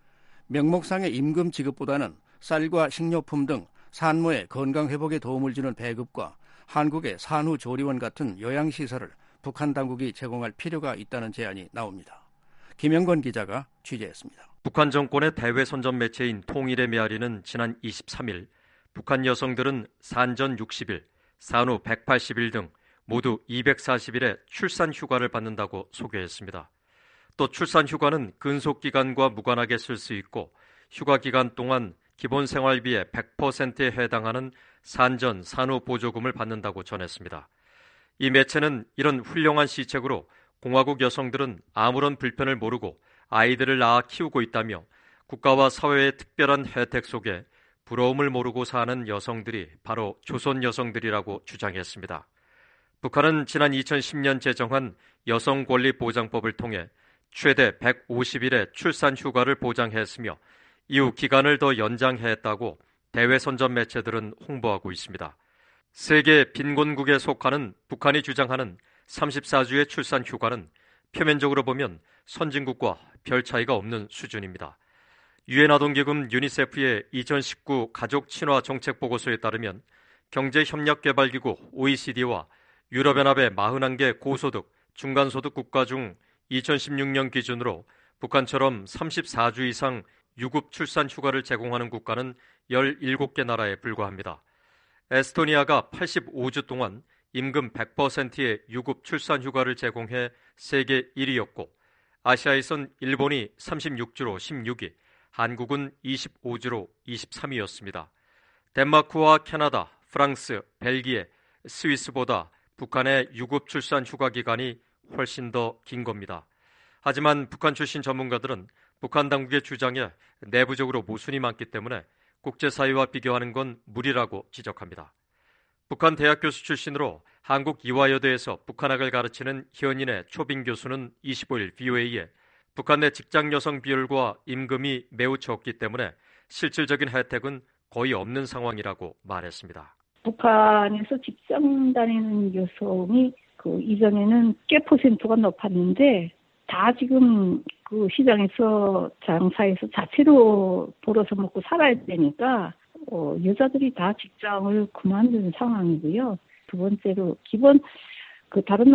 명목상의 임금 지급보다는 쌀과 식료품 등 산모의 건강 회복에 도움을 주는 배급과 한국의 산후조리원 같은 요양시설을 북한 당국이 제공할 필요가 있다는 제안이 나옵니다. 김영건 기자가 취재했습니다. 북한 정권의 대외 선전 매체인 통일의 메아리는 지난 이십삼일 북한 여성들은 산전 육십 일, 산후 백팔십 일 등 모두 이백사십 일의 출산 휴가를 받는다고 소개했습니다. 또 출산 휴가는 근속기간과 무관하게 쓸 수 있고 휴가 기간 동안 기본 생활비의 백 퍼센트에 해당하는 산전, 산후 보조금을 받는다고 전했습니다. 이 매체는 이런 훌륭한 시책으로 공화국 여성들은 아무런 불편을 모르고 아이들을 낳아 키우고 있다며 국가와 사회의 특별한 혜택 속에 부러움을 모르고 사는 여성들이 바로 조선 여성들이라고 주장했습니다. 북한은 지난 이천십 년 제정한 여성권리보장법을 통해 최대 백오십 일의 출산 휴가를 보장했으며 이후 기간을 더 연장했다고 대외 선전 매체들은 홍보하고 있습니다. 세계 빈곤국에 속하는 북한이 주장하는 삼십사 주의 출산 휴가는 표면적으로 보면 선진국과 별 차이가 없는 수준입니다. 유엔 아동기금 유니세프의 이천십구 가족 친화 정책 보고서에 따르면 경제협력개발기구 오이시디와 유럽연합의 사십일 개 고소득, 중간소득 국가 중 이천십육 년 기준으로 북한처럼 삼십사 주 이상 유급 출산 휴가를 제공하는 국가는 열일곱 개 나라에 불과합니다. 에스토니아가 팔십오 주 동안 임금 백 퍼센트의 유급 출산 휴가를 제공해 세계 일 위였고 아시아에선 일본이 삼십육 주로 십육 위, 한국은 이십오 주로 이십삼 위였습니다. 덴마크와 캐나다, 프랑스, 벨기에, 스위스보다 북한의 유급 출산 휴가 기간이 훨씬 더 긴 겁니다. 하지만 북한 출신 전문가들은 북한 당국의 주장에 내부적으로 모순이 많기 때문에 국제사회와 비교하는 건 무리라고 지적합니다. 북한 대학 교수 출신으로 한국 이화여대에서 북한학을 가르치는 현인의 초빙 교수는 이십오 일 브이오에이에 북한 내 직장 여성 비율과 임금이 매우 적기 때문에 실질적인 혜택은 거의 없는 상황이라고 말했습니다. 북한에서 직장 다니는 여성이 그 이전에는 꽤 퍼센트가 높았는데 다 지금 그 시장에서 장사해서 자체로 벌어서 먹고 살아야 되니까 어, 여자들이 다 직장을 그만두는 상황이고요. 두 번째로 기본 그 다른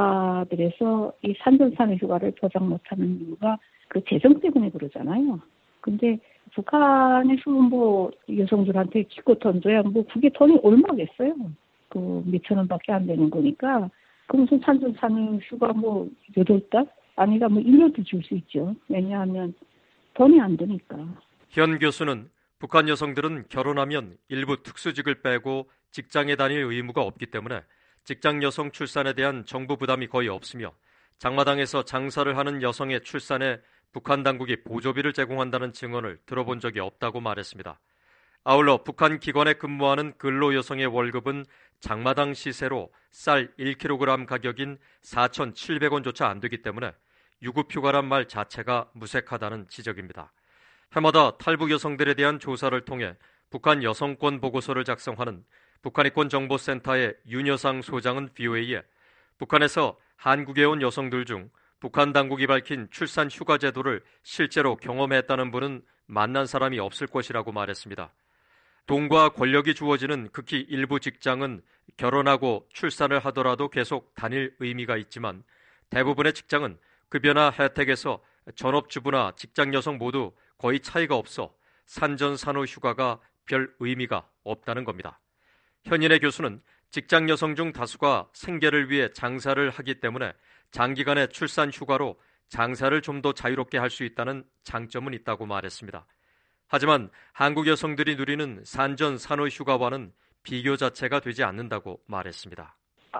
나라들에서 이 산전산후 휴가를 보장 못하는 이유가 그 재정 때문에 그러잖아요. 근데 북한에서 뭐 여성들한테 기껏 던져야 뭐 그게 돈이 얼마겠어요. 그 몇천 원밖에 안 되는 거니까. 그 무슨 산전산후 휴가 뭐 여덟 달? 아니라 뭐 일 년도 줄 수 있죠. 왜냐하면 돈이 안 되니까. 현 교수는 북한 여성들은 결혼하면 일부 특수직을 빼고 직장에 다닐 의무가 없기 때문에 직장 여성 출산에 대한 정부 부담이 거의 없으며 장마당에서 장사를 하는 여성의 출산에 북한 당국이 보조비를 제공한다는 증언을 들어본 적이 없다고 말했습니다. 아울러 북한 기관에 근무하는 근로 여성의 월급은 장마당 시세로 쌀 일 킬로그램 가격인 사천칠백 원조차 안 되기 때문에 유급휴가란 말 자체가 무색하다는 지적입니다. 해마다 탈북 여성들에 대한 조사를 통해 북한 여성권 보고서를 작성하는 북한인권정보센터의 윤여상 소장은 브이오에이에 북한에서 한국에 온 여성들 중 북한 당국이 밝힌 출산 휴가 제도를 실제로 경험했다는 분은 만난 사람이 없을 것이라고 말했습니다. 돈과 권력이 주어지는 극히 일부 직장은 결혼하고 출산을 하더라도 계속 다닐 의미가 있지만 대부분의 직장은 급여나 혜택에서 전업주부나 직장 여성 모두 거의 차이가 없어 산전산후 휴가가 별 의미가 없다는 겁니다. 현인의 교수는 직장 여성 중 다수가 생계를 위해 장사를 하기 때문에 장기간의 출산 휴가로 장사를 좀 더 자유롭게 할 수 있다는 장점은 있다고 말했습니다. 하지만 한국 여성들이 누리는 산전산후 휴가와는 비교 자체가 되지 않는다고 말했습니다.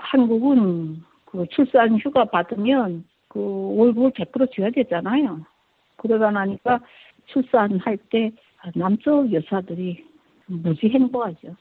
한국은 그 출산 휴가 받으면 그 월급을 백 퍼센트 줘야 되잖아요. 그러다 나니까 출산할 때 남쪽 여사들이 무지 행복하죠.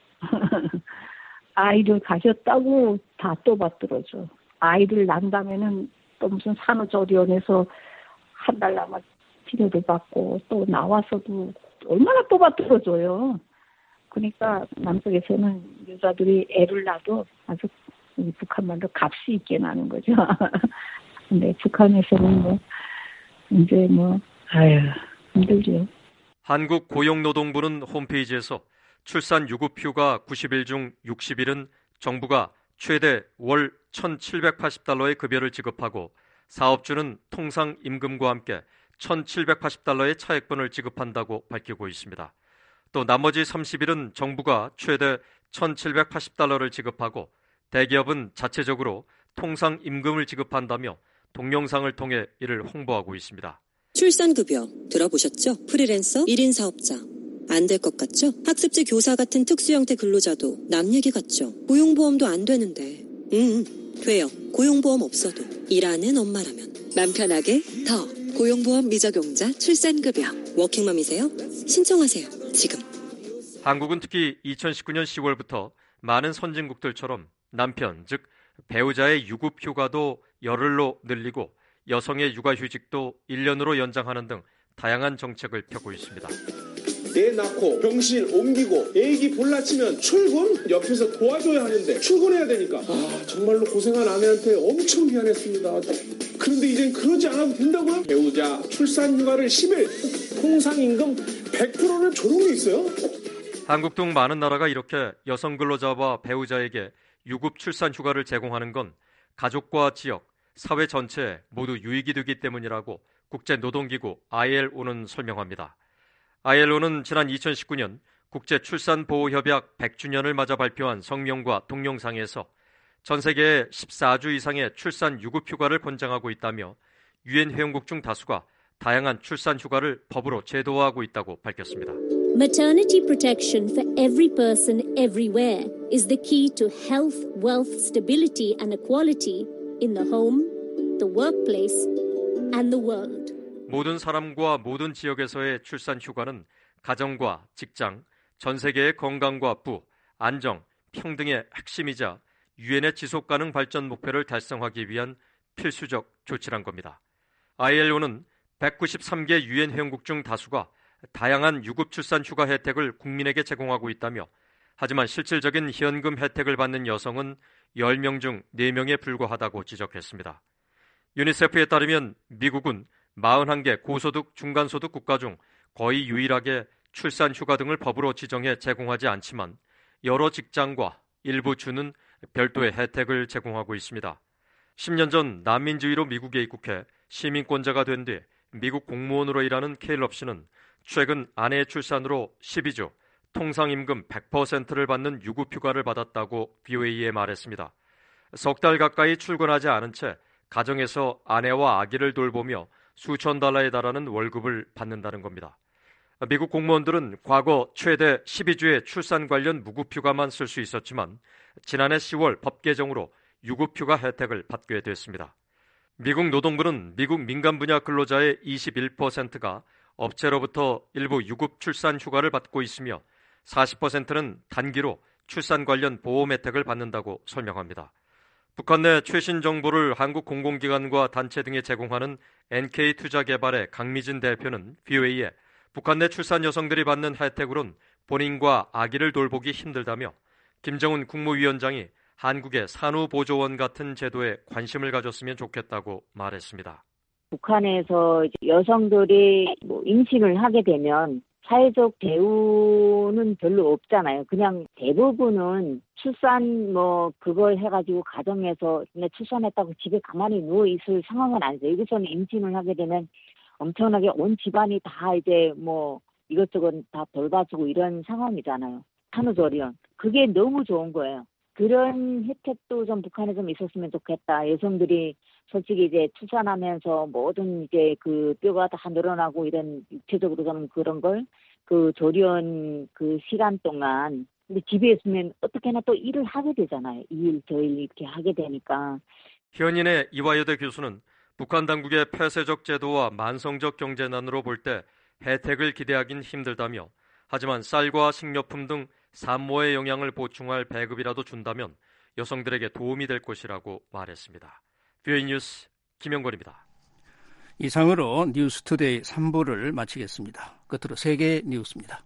아이를 가졌다고 다 또받들어줘. 아이를 낳는다면은 또 무슨 산후조리원에서 한 달 남아 치료도 받고 또 나와서도 얼마나 또받들어줘요. 그러니까 남쪽에서는 여자들이 애를 낳아도 아주 북한 말로 값이 있게 나는 거죠. 근데 북한에서는 뭐 이제 뭐 아유 힘들죠. 한국 고용노동부는 홈페이지에서 출산 유급휴가 구십 일 중 육십 일은 정부가 최대 월 천칠백팔십 달러의 급여를 지급하고 사업주는 통상 임금과 함께 천칠백팔십 달러의 차액분을 지급한다고 밝히고 있습니다. 또 나머지 삼십 일은 정부가 최대 천칠백팔십 달러를 지급하고 대기업은 자체적으로 통상 임금을 지급한다며 동영상을 통해 이를 홍보하고 있습니다. 출산급여 들어보셨죠? 프리랜서 일 인 사업자. 안 될 것 같죠? 학습지 교사 같은 특수형태 근로자도 남 얘기 같죠? 고용보험도 안 되는데. 음, 돼요. 고용보험 없어도 일하는 엄마라면 맘 편하게 더 고용보험 미적용자 출산급여. 워킹맘이세요? 신청하세요. 지금. 한국은 특히 이천십구 년 시월부터 많은 선진국들처럼 남편, 즉 배우자의 유급 휴가도 열흘로 늘리고 여성의 육아휴직도 일 년으로 연장하는 등 다양한 정책을 펴고 있습니다. 애 낳고 병실 옮기고 애기 볼라치면 출근? 옆에서 도와줘야 하는데 출근해야 되니까 아 정말로 고생한 아내한테 엄청 미안했습니다. 그런데 이젠 그러지 않아도 된다고요? 배우자 출산휴가를 십 일 통상임금 백 퍼센트를 조롱이 있어요? 한국 등 많은 나라가 이렇게 여성 근로자와 배우자에게 유급 출산휴가를 제공하는 건 가족과 지역, 사회 전체에 모두 유익이 되기 때문이라고 국제노동기구 아이엘오는 설명합니다. 아이엘오는 지난 이천십구 년 국제출산보호협약 백 주년을 맞아 발표한 성명과 동영상에서 전 세계에 십사 주 이상의 출산 유급휴가를 권장하고 있다며 유엔 회원국 중 다수가 다양한 출산휴가를 법으로 제도화하고 있다고 밝혔습니다. Maternity protection for every person everywhere is the key to health, wealth, stability and equality in the home, the workplace and the world. 모든 사람과 모든 지역에서의 출산 휴가는 가정과 직장, 전 세계의 건강과 부, 안정, 평등의 핵심이자 유엔의 지속가능 발전 목표를 달성하기 위한 필수적 조치란 겁니다. 아이엘오는 백구십삼 개 유엔 회원국 중 다수가 다양한 유급 출산 휴가 혜택을 국민에게 제공하고 있다며 하지만 실질적인 현금 혜택을 받는 여성은 열 명 중 네 명에 불과하다고 지적했습니다. 유니세프에 따르면 미국은 사십일 개 고소득, 중간소득 국가 중 거의 유일하게 출산 휴가 등을 법으로 지정해 제공하지 않지만 여러 직장과 일부 주는 별도의 혜택을 제공하고 있습니다. 십 년 전 난민주의로 미국에 입국해 시민권자가 된 뒤 미국 공무원으로 일하는 케일럽 씨는 최근 아내의 출산으로 십이 주, 통상임금 백 퍼센트를 받는 유급휴가를 받았다고 브이오에이에 말했습니다. 석 달 가까이 출근하지 않은 채 가정에서 아내와 아기를 돌보며 수천 달러에 달하는 월급을 받는다는 겁니다. 미국 공무원들은 과거 최대 십이 주의 출산 관련 무급휴가만 쓸 수 있었지만 지난해 시월 법 개정으로 유급휴가 혜택을 받게 됐습니다. 미국 노동부는 미국 민간 분야 근로자의 이십일 퍼센트가 업체로부터 일부 유급 출산 휴가를 받고 있으며 사십 퍼센트는 단기로 출산 관련 보험 혜택을 받는다고 설명합니다. 북한 내 최신 정보를 한국 공공기관과 단체 등에 제공하는 엔케이투자개발의 강미진 대표는 브이오에이에 북한 내 출산 여성들이 받는 혜택으론 본인과 아기를 돌보기 힘들다며 김정은 국무위원장이 한국의 산후보조원 같은 제도에 관심을 가졌으면 좋겠다고 말했습니다. 북한에서 여성들이 뭐 임신을 하게 되면 사회적 대우는 별로 없잖아요. 그냥 대부분은 출산 뭐 그걸 해가지고 가정에서 그냥 출산했다고 집에 가만히 누워 있을 상황은 아니죠. 여기서는 임신을 하게 되면 엄청나게 온 집안이 다 이제 뭐 이것저것 다 돌봐주고 이런 상황이잖아요. 산후조리원. 그게 너무 좋은 거예요. 그런 혜택도 좀 북한에 좀 있었으면 좋겠다. 여성들이 솔직히 이제 출산하면서 모든 이제 그 뼈가 다 늘어나고 이런 육체적으로 좀 그런 걸 그 조리원 그 시간 동안 근데 집에 있으면 어떻게나 또 일을 하게 되잖아요. 이 일, 저 일 이렇게 하게 되니까. 현인의 이화여대 교수는 북한 당국의 폐쇄적 제도와 만성적 경제난으로 볼 때 혜택을 기대하긴 힘들다며 하지만 쌀과 식료품 등 산모의 영양을 보충할 배급이라도 준다면 여성들에게 도움이 될 것이라고 말했습니다. 브이오에이 뉴스 김영권입니다. 이상으로 뉴스투데이 삼 부를 마치겠습니다. 끝으로 세계 뉴스입니다.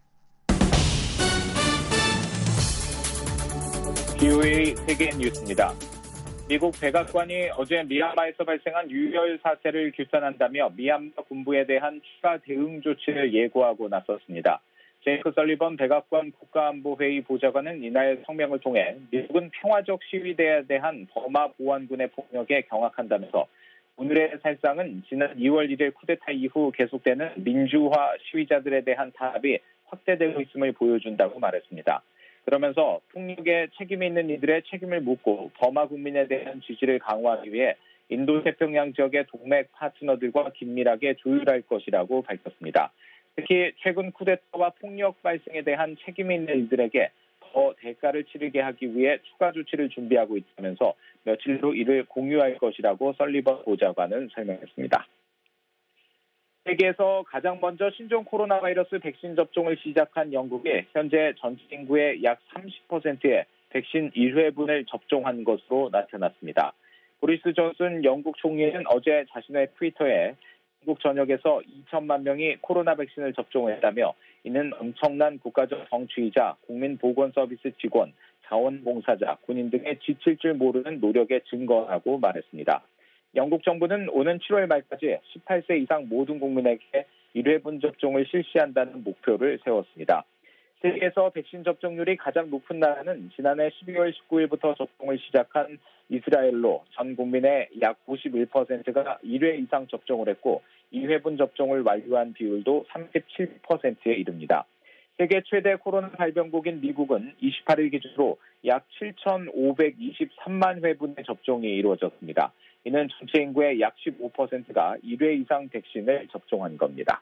브이오에이 세계 뉴스입니다. 미국 백악관이 어제 미얀마에서 발생한 유혈 사태를 규탄한다며 미얀마 군부에 대한 추가 대응 조치를 예고하고 나섰습니다. 제이크 설리번 백악관 국가안보회의 보좌관은 이날 성명을 통해 미국은 평화적 시위대에 대한 버마 보안군의 폭력에 경악한다면서 오늘의 살상은 지난 이월 일일 쿠데타 이후 계속되는 민주화 시위자들에 대한 타압이 확대되고 있음을 보여준다고 말했습니다. 그러면서 폭력에 책임이 있는 이들의 책임을 묻고 버마 국민에 대한 지지를 강화하기 위해 인도태평양 지역의 동맹 파트너들과 긴밀하게 조율할 것이라고 밝혔습니다. 특히 최근 쿠데타와 폭력 발생에 대한 책임이 있는 이들에게 더 대가를 치르게 하기 위해 추가 조치를 준비하고 있다면서 며칠 후 이를 공유할 것이라고 설리번 보좌관은 설명했습니다. 세계에서 가장 먼저 신종 코로나 바이러스 백신 접종을 시작한 영국이 현재 전체 인구의 약 삼십 퍼센트의 백신 일 회분을 접종한 것으로 나타났습니다. 보리스 존슨 영국 총리는 어제 자신의 트위터에 영국 전역에서 이천만 명이 코로나 백신을 접종했다며 이는 엄청난 국가적 정치이자 국민보건서비스 직원, 자원봉사자, 군인 등의 지칠 줄 모르는 노력의 증거라고 말했습니다. 영국 정부는 오는 칠월 말까지 십팔 세 이상 모든 국민에게 일 회분 접종을 실시한다는 목표를 세웠습니다. 세계에서 백신 접종률이 가장 높은 나라는 지난해 십이월 십구일부터 접종을 시작한 이스라엘로 전 국민의 약 오십일 퍼센트가 일 회 이상 접종을 했고 이 회분 접종을 완료한 비율도 삼십칠 퍼센트에 이릅니다. 세계 최대 코로나 발병국인 미국은 이십팔일 기준으로 약 칠천오백이십삼만 회분의 접종이 이루어졌습니다. 이는 전체 인구의 약 십오 퍼센트가 일 회 이상 백신을 접종한 겁니다.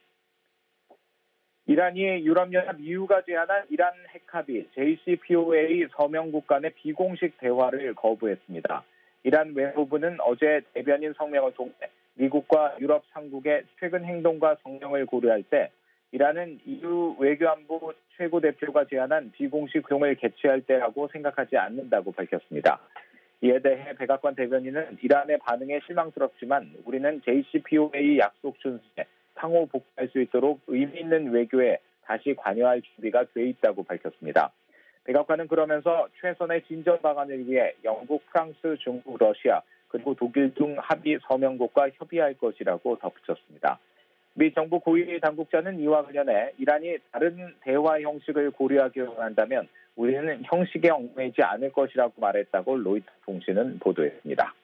이란이 유럽연합 이유가 제안한 이란 핵합의 제이씨피오에이 서명국 간의 비공식 대화를 거부했습니다. 이란 외무부는 어제 대변인 성명을 통해 미국과 유럽 삼국의 최근 행동과 성명을 고려할 때 이란은 이유 외교안보 최고대표가 제안한 비공식 회동을 개최할 때라고 생각하지 않는다고 밝혔습니다. 이에 대해 백악관 대변인은 이란의 반응에 실망스럽지만 우리는 제이씨피오에이 약속 준수에 상호 복귀할 수 있도록 의미 있는 외교에 다시 관여할 준비가 돼 있다고 밝혔습니다. 백악관은 그러면서 최선의 진전 방안을 위해 영국, 프랑스, 중국, 러시아 그리고 독일 등 합의 서명국과 협의할 것이라고 덧붙였습니다. 미 정부 고위 당국자는 이와 관련해 이란이 다른 대화 형식을 고려하기를 원한다면 우리는 형식에 얽매이지 않을 것이라고 말했다고 로이터 통신은 보도했습니다.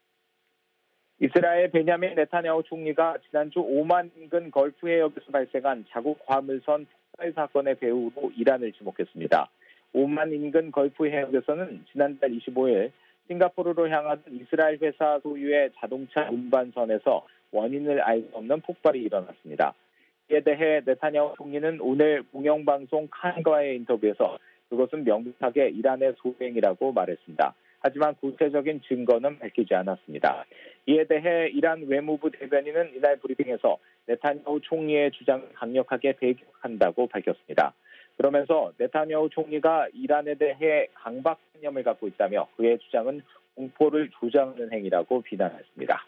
이스라엘 베냐민 네타냐후 총리가 지난주 오만 인근 걸프 해역에서 발생한 자국 화물선 폭발 사건의 배후로 이란을 지목했습니다. 오만 인근 걸프 해역에서는 지난달 이십오일 싱가포르로 향하던 이스라엘 회사 소유의 자동차 운반선에서 원인을 알 수 없는 폭발이 일어났습니다. 이에 대해 네타냐후 총리는 오늘 공영방송 칸과의 인터뷰에서 그것은 명백하게 이란의 소행이라고 말했습니다. 하지만 구체적인 증거는 밝히지 않았습니다. 이에 대해 이란 외무부 대변인은 이날 브리핑에서 네타냐후 총리의 주장을 강력하게 배격한다고 밝혔습니다. 그러면서 네타냐후 총리가 이란에 대해 강박 관념을 갖고 있다며 그의 주장은 공포를 조장하는 행위라고 비난했습니다.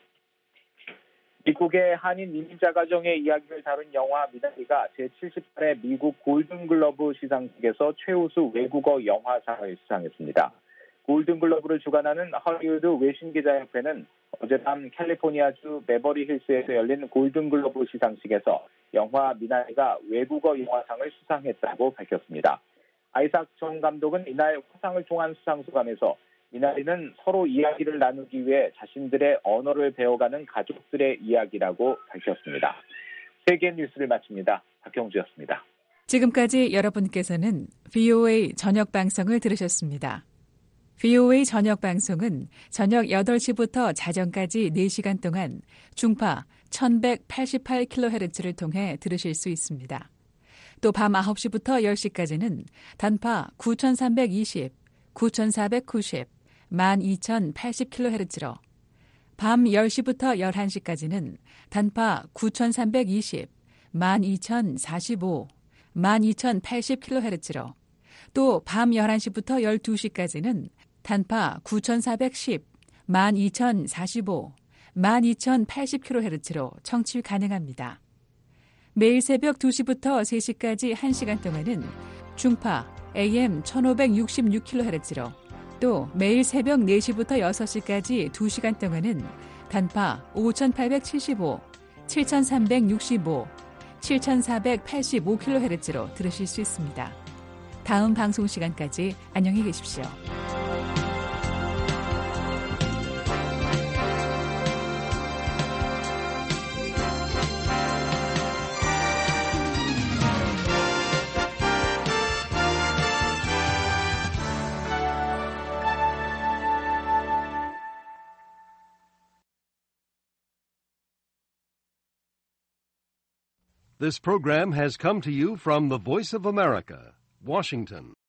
미국의 한인 이민자 가정의 이야기를 다룬 영화 미나리가 제칠십팔 회 미국 골든글러브 시상식에서 최우수 외국어 영화상을 수상했습니다. 골든글러브를 주관하는 할리우드 외신기자협회는 어젯밤 캘리포니아주 베버리 힐스에서 열린 골든글러브 시상식에서 영화 미나리가 외국어 영화상을 수상했다고 밝혔습니다. 아이삭 정 감독은 이날 화상을 통한 수상소감에서 미나리는 서로 이야기를 나누기 위해 자신들의 언어를 배워가는 가족들의 이야기라고 밝혔습니다. 세계 뉴스를 마칩니다. 박형주였습니다. 지금까지 여러분께서는 브이오에이 저녁 방송을 들으셨습니다. 브이오에이 저녁 방송은 저녁 여덟 시부터 자정까지 네 시간 동안 중파 천백팔십팔 킬로헤르츠를 통해 들으실 수 있습니다. 또 밤 아홉 시부터 열 시까지는 단파 구천삼백이십, 구천사백구십, 만 이천팔십 킬로헤르츠로 밤 열 시부터 열한 시까지는 단파 구천삼백이십, 만 이천사십오, 만 이천팔십 킬로헤르츠로 또 밤 열한 시부터 열두 시까지는 단파 구천사백십, 만 이천사십오, 만 이천팔십 킬로헤르츠로 청취 가능합니다. 매일 새벽 두 시부터 세 시까지 한 시간 동안은 중파 에이엠 천오백육십육 킬로헤르츠로 또 매일 새벽 네 시부터 여섯 시까지 두 시간 동안은 단파 오천팔백칠십오, 칠천삼백육십오, 칠천사백팔십오 킬로헤르츠로 들으실 수 있습니다. 다음 방송 시간까지 안녕히 계십시오. This program has come to you from the Voice of America, Washington.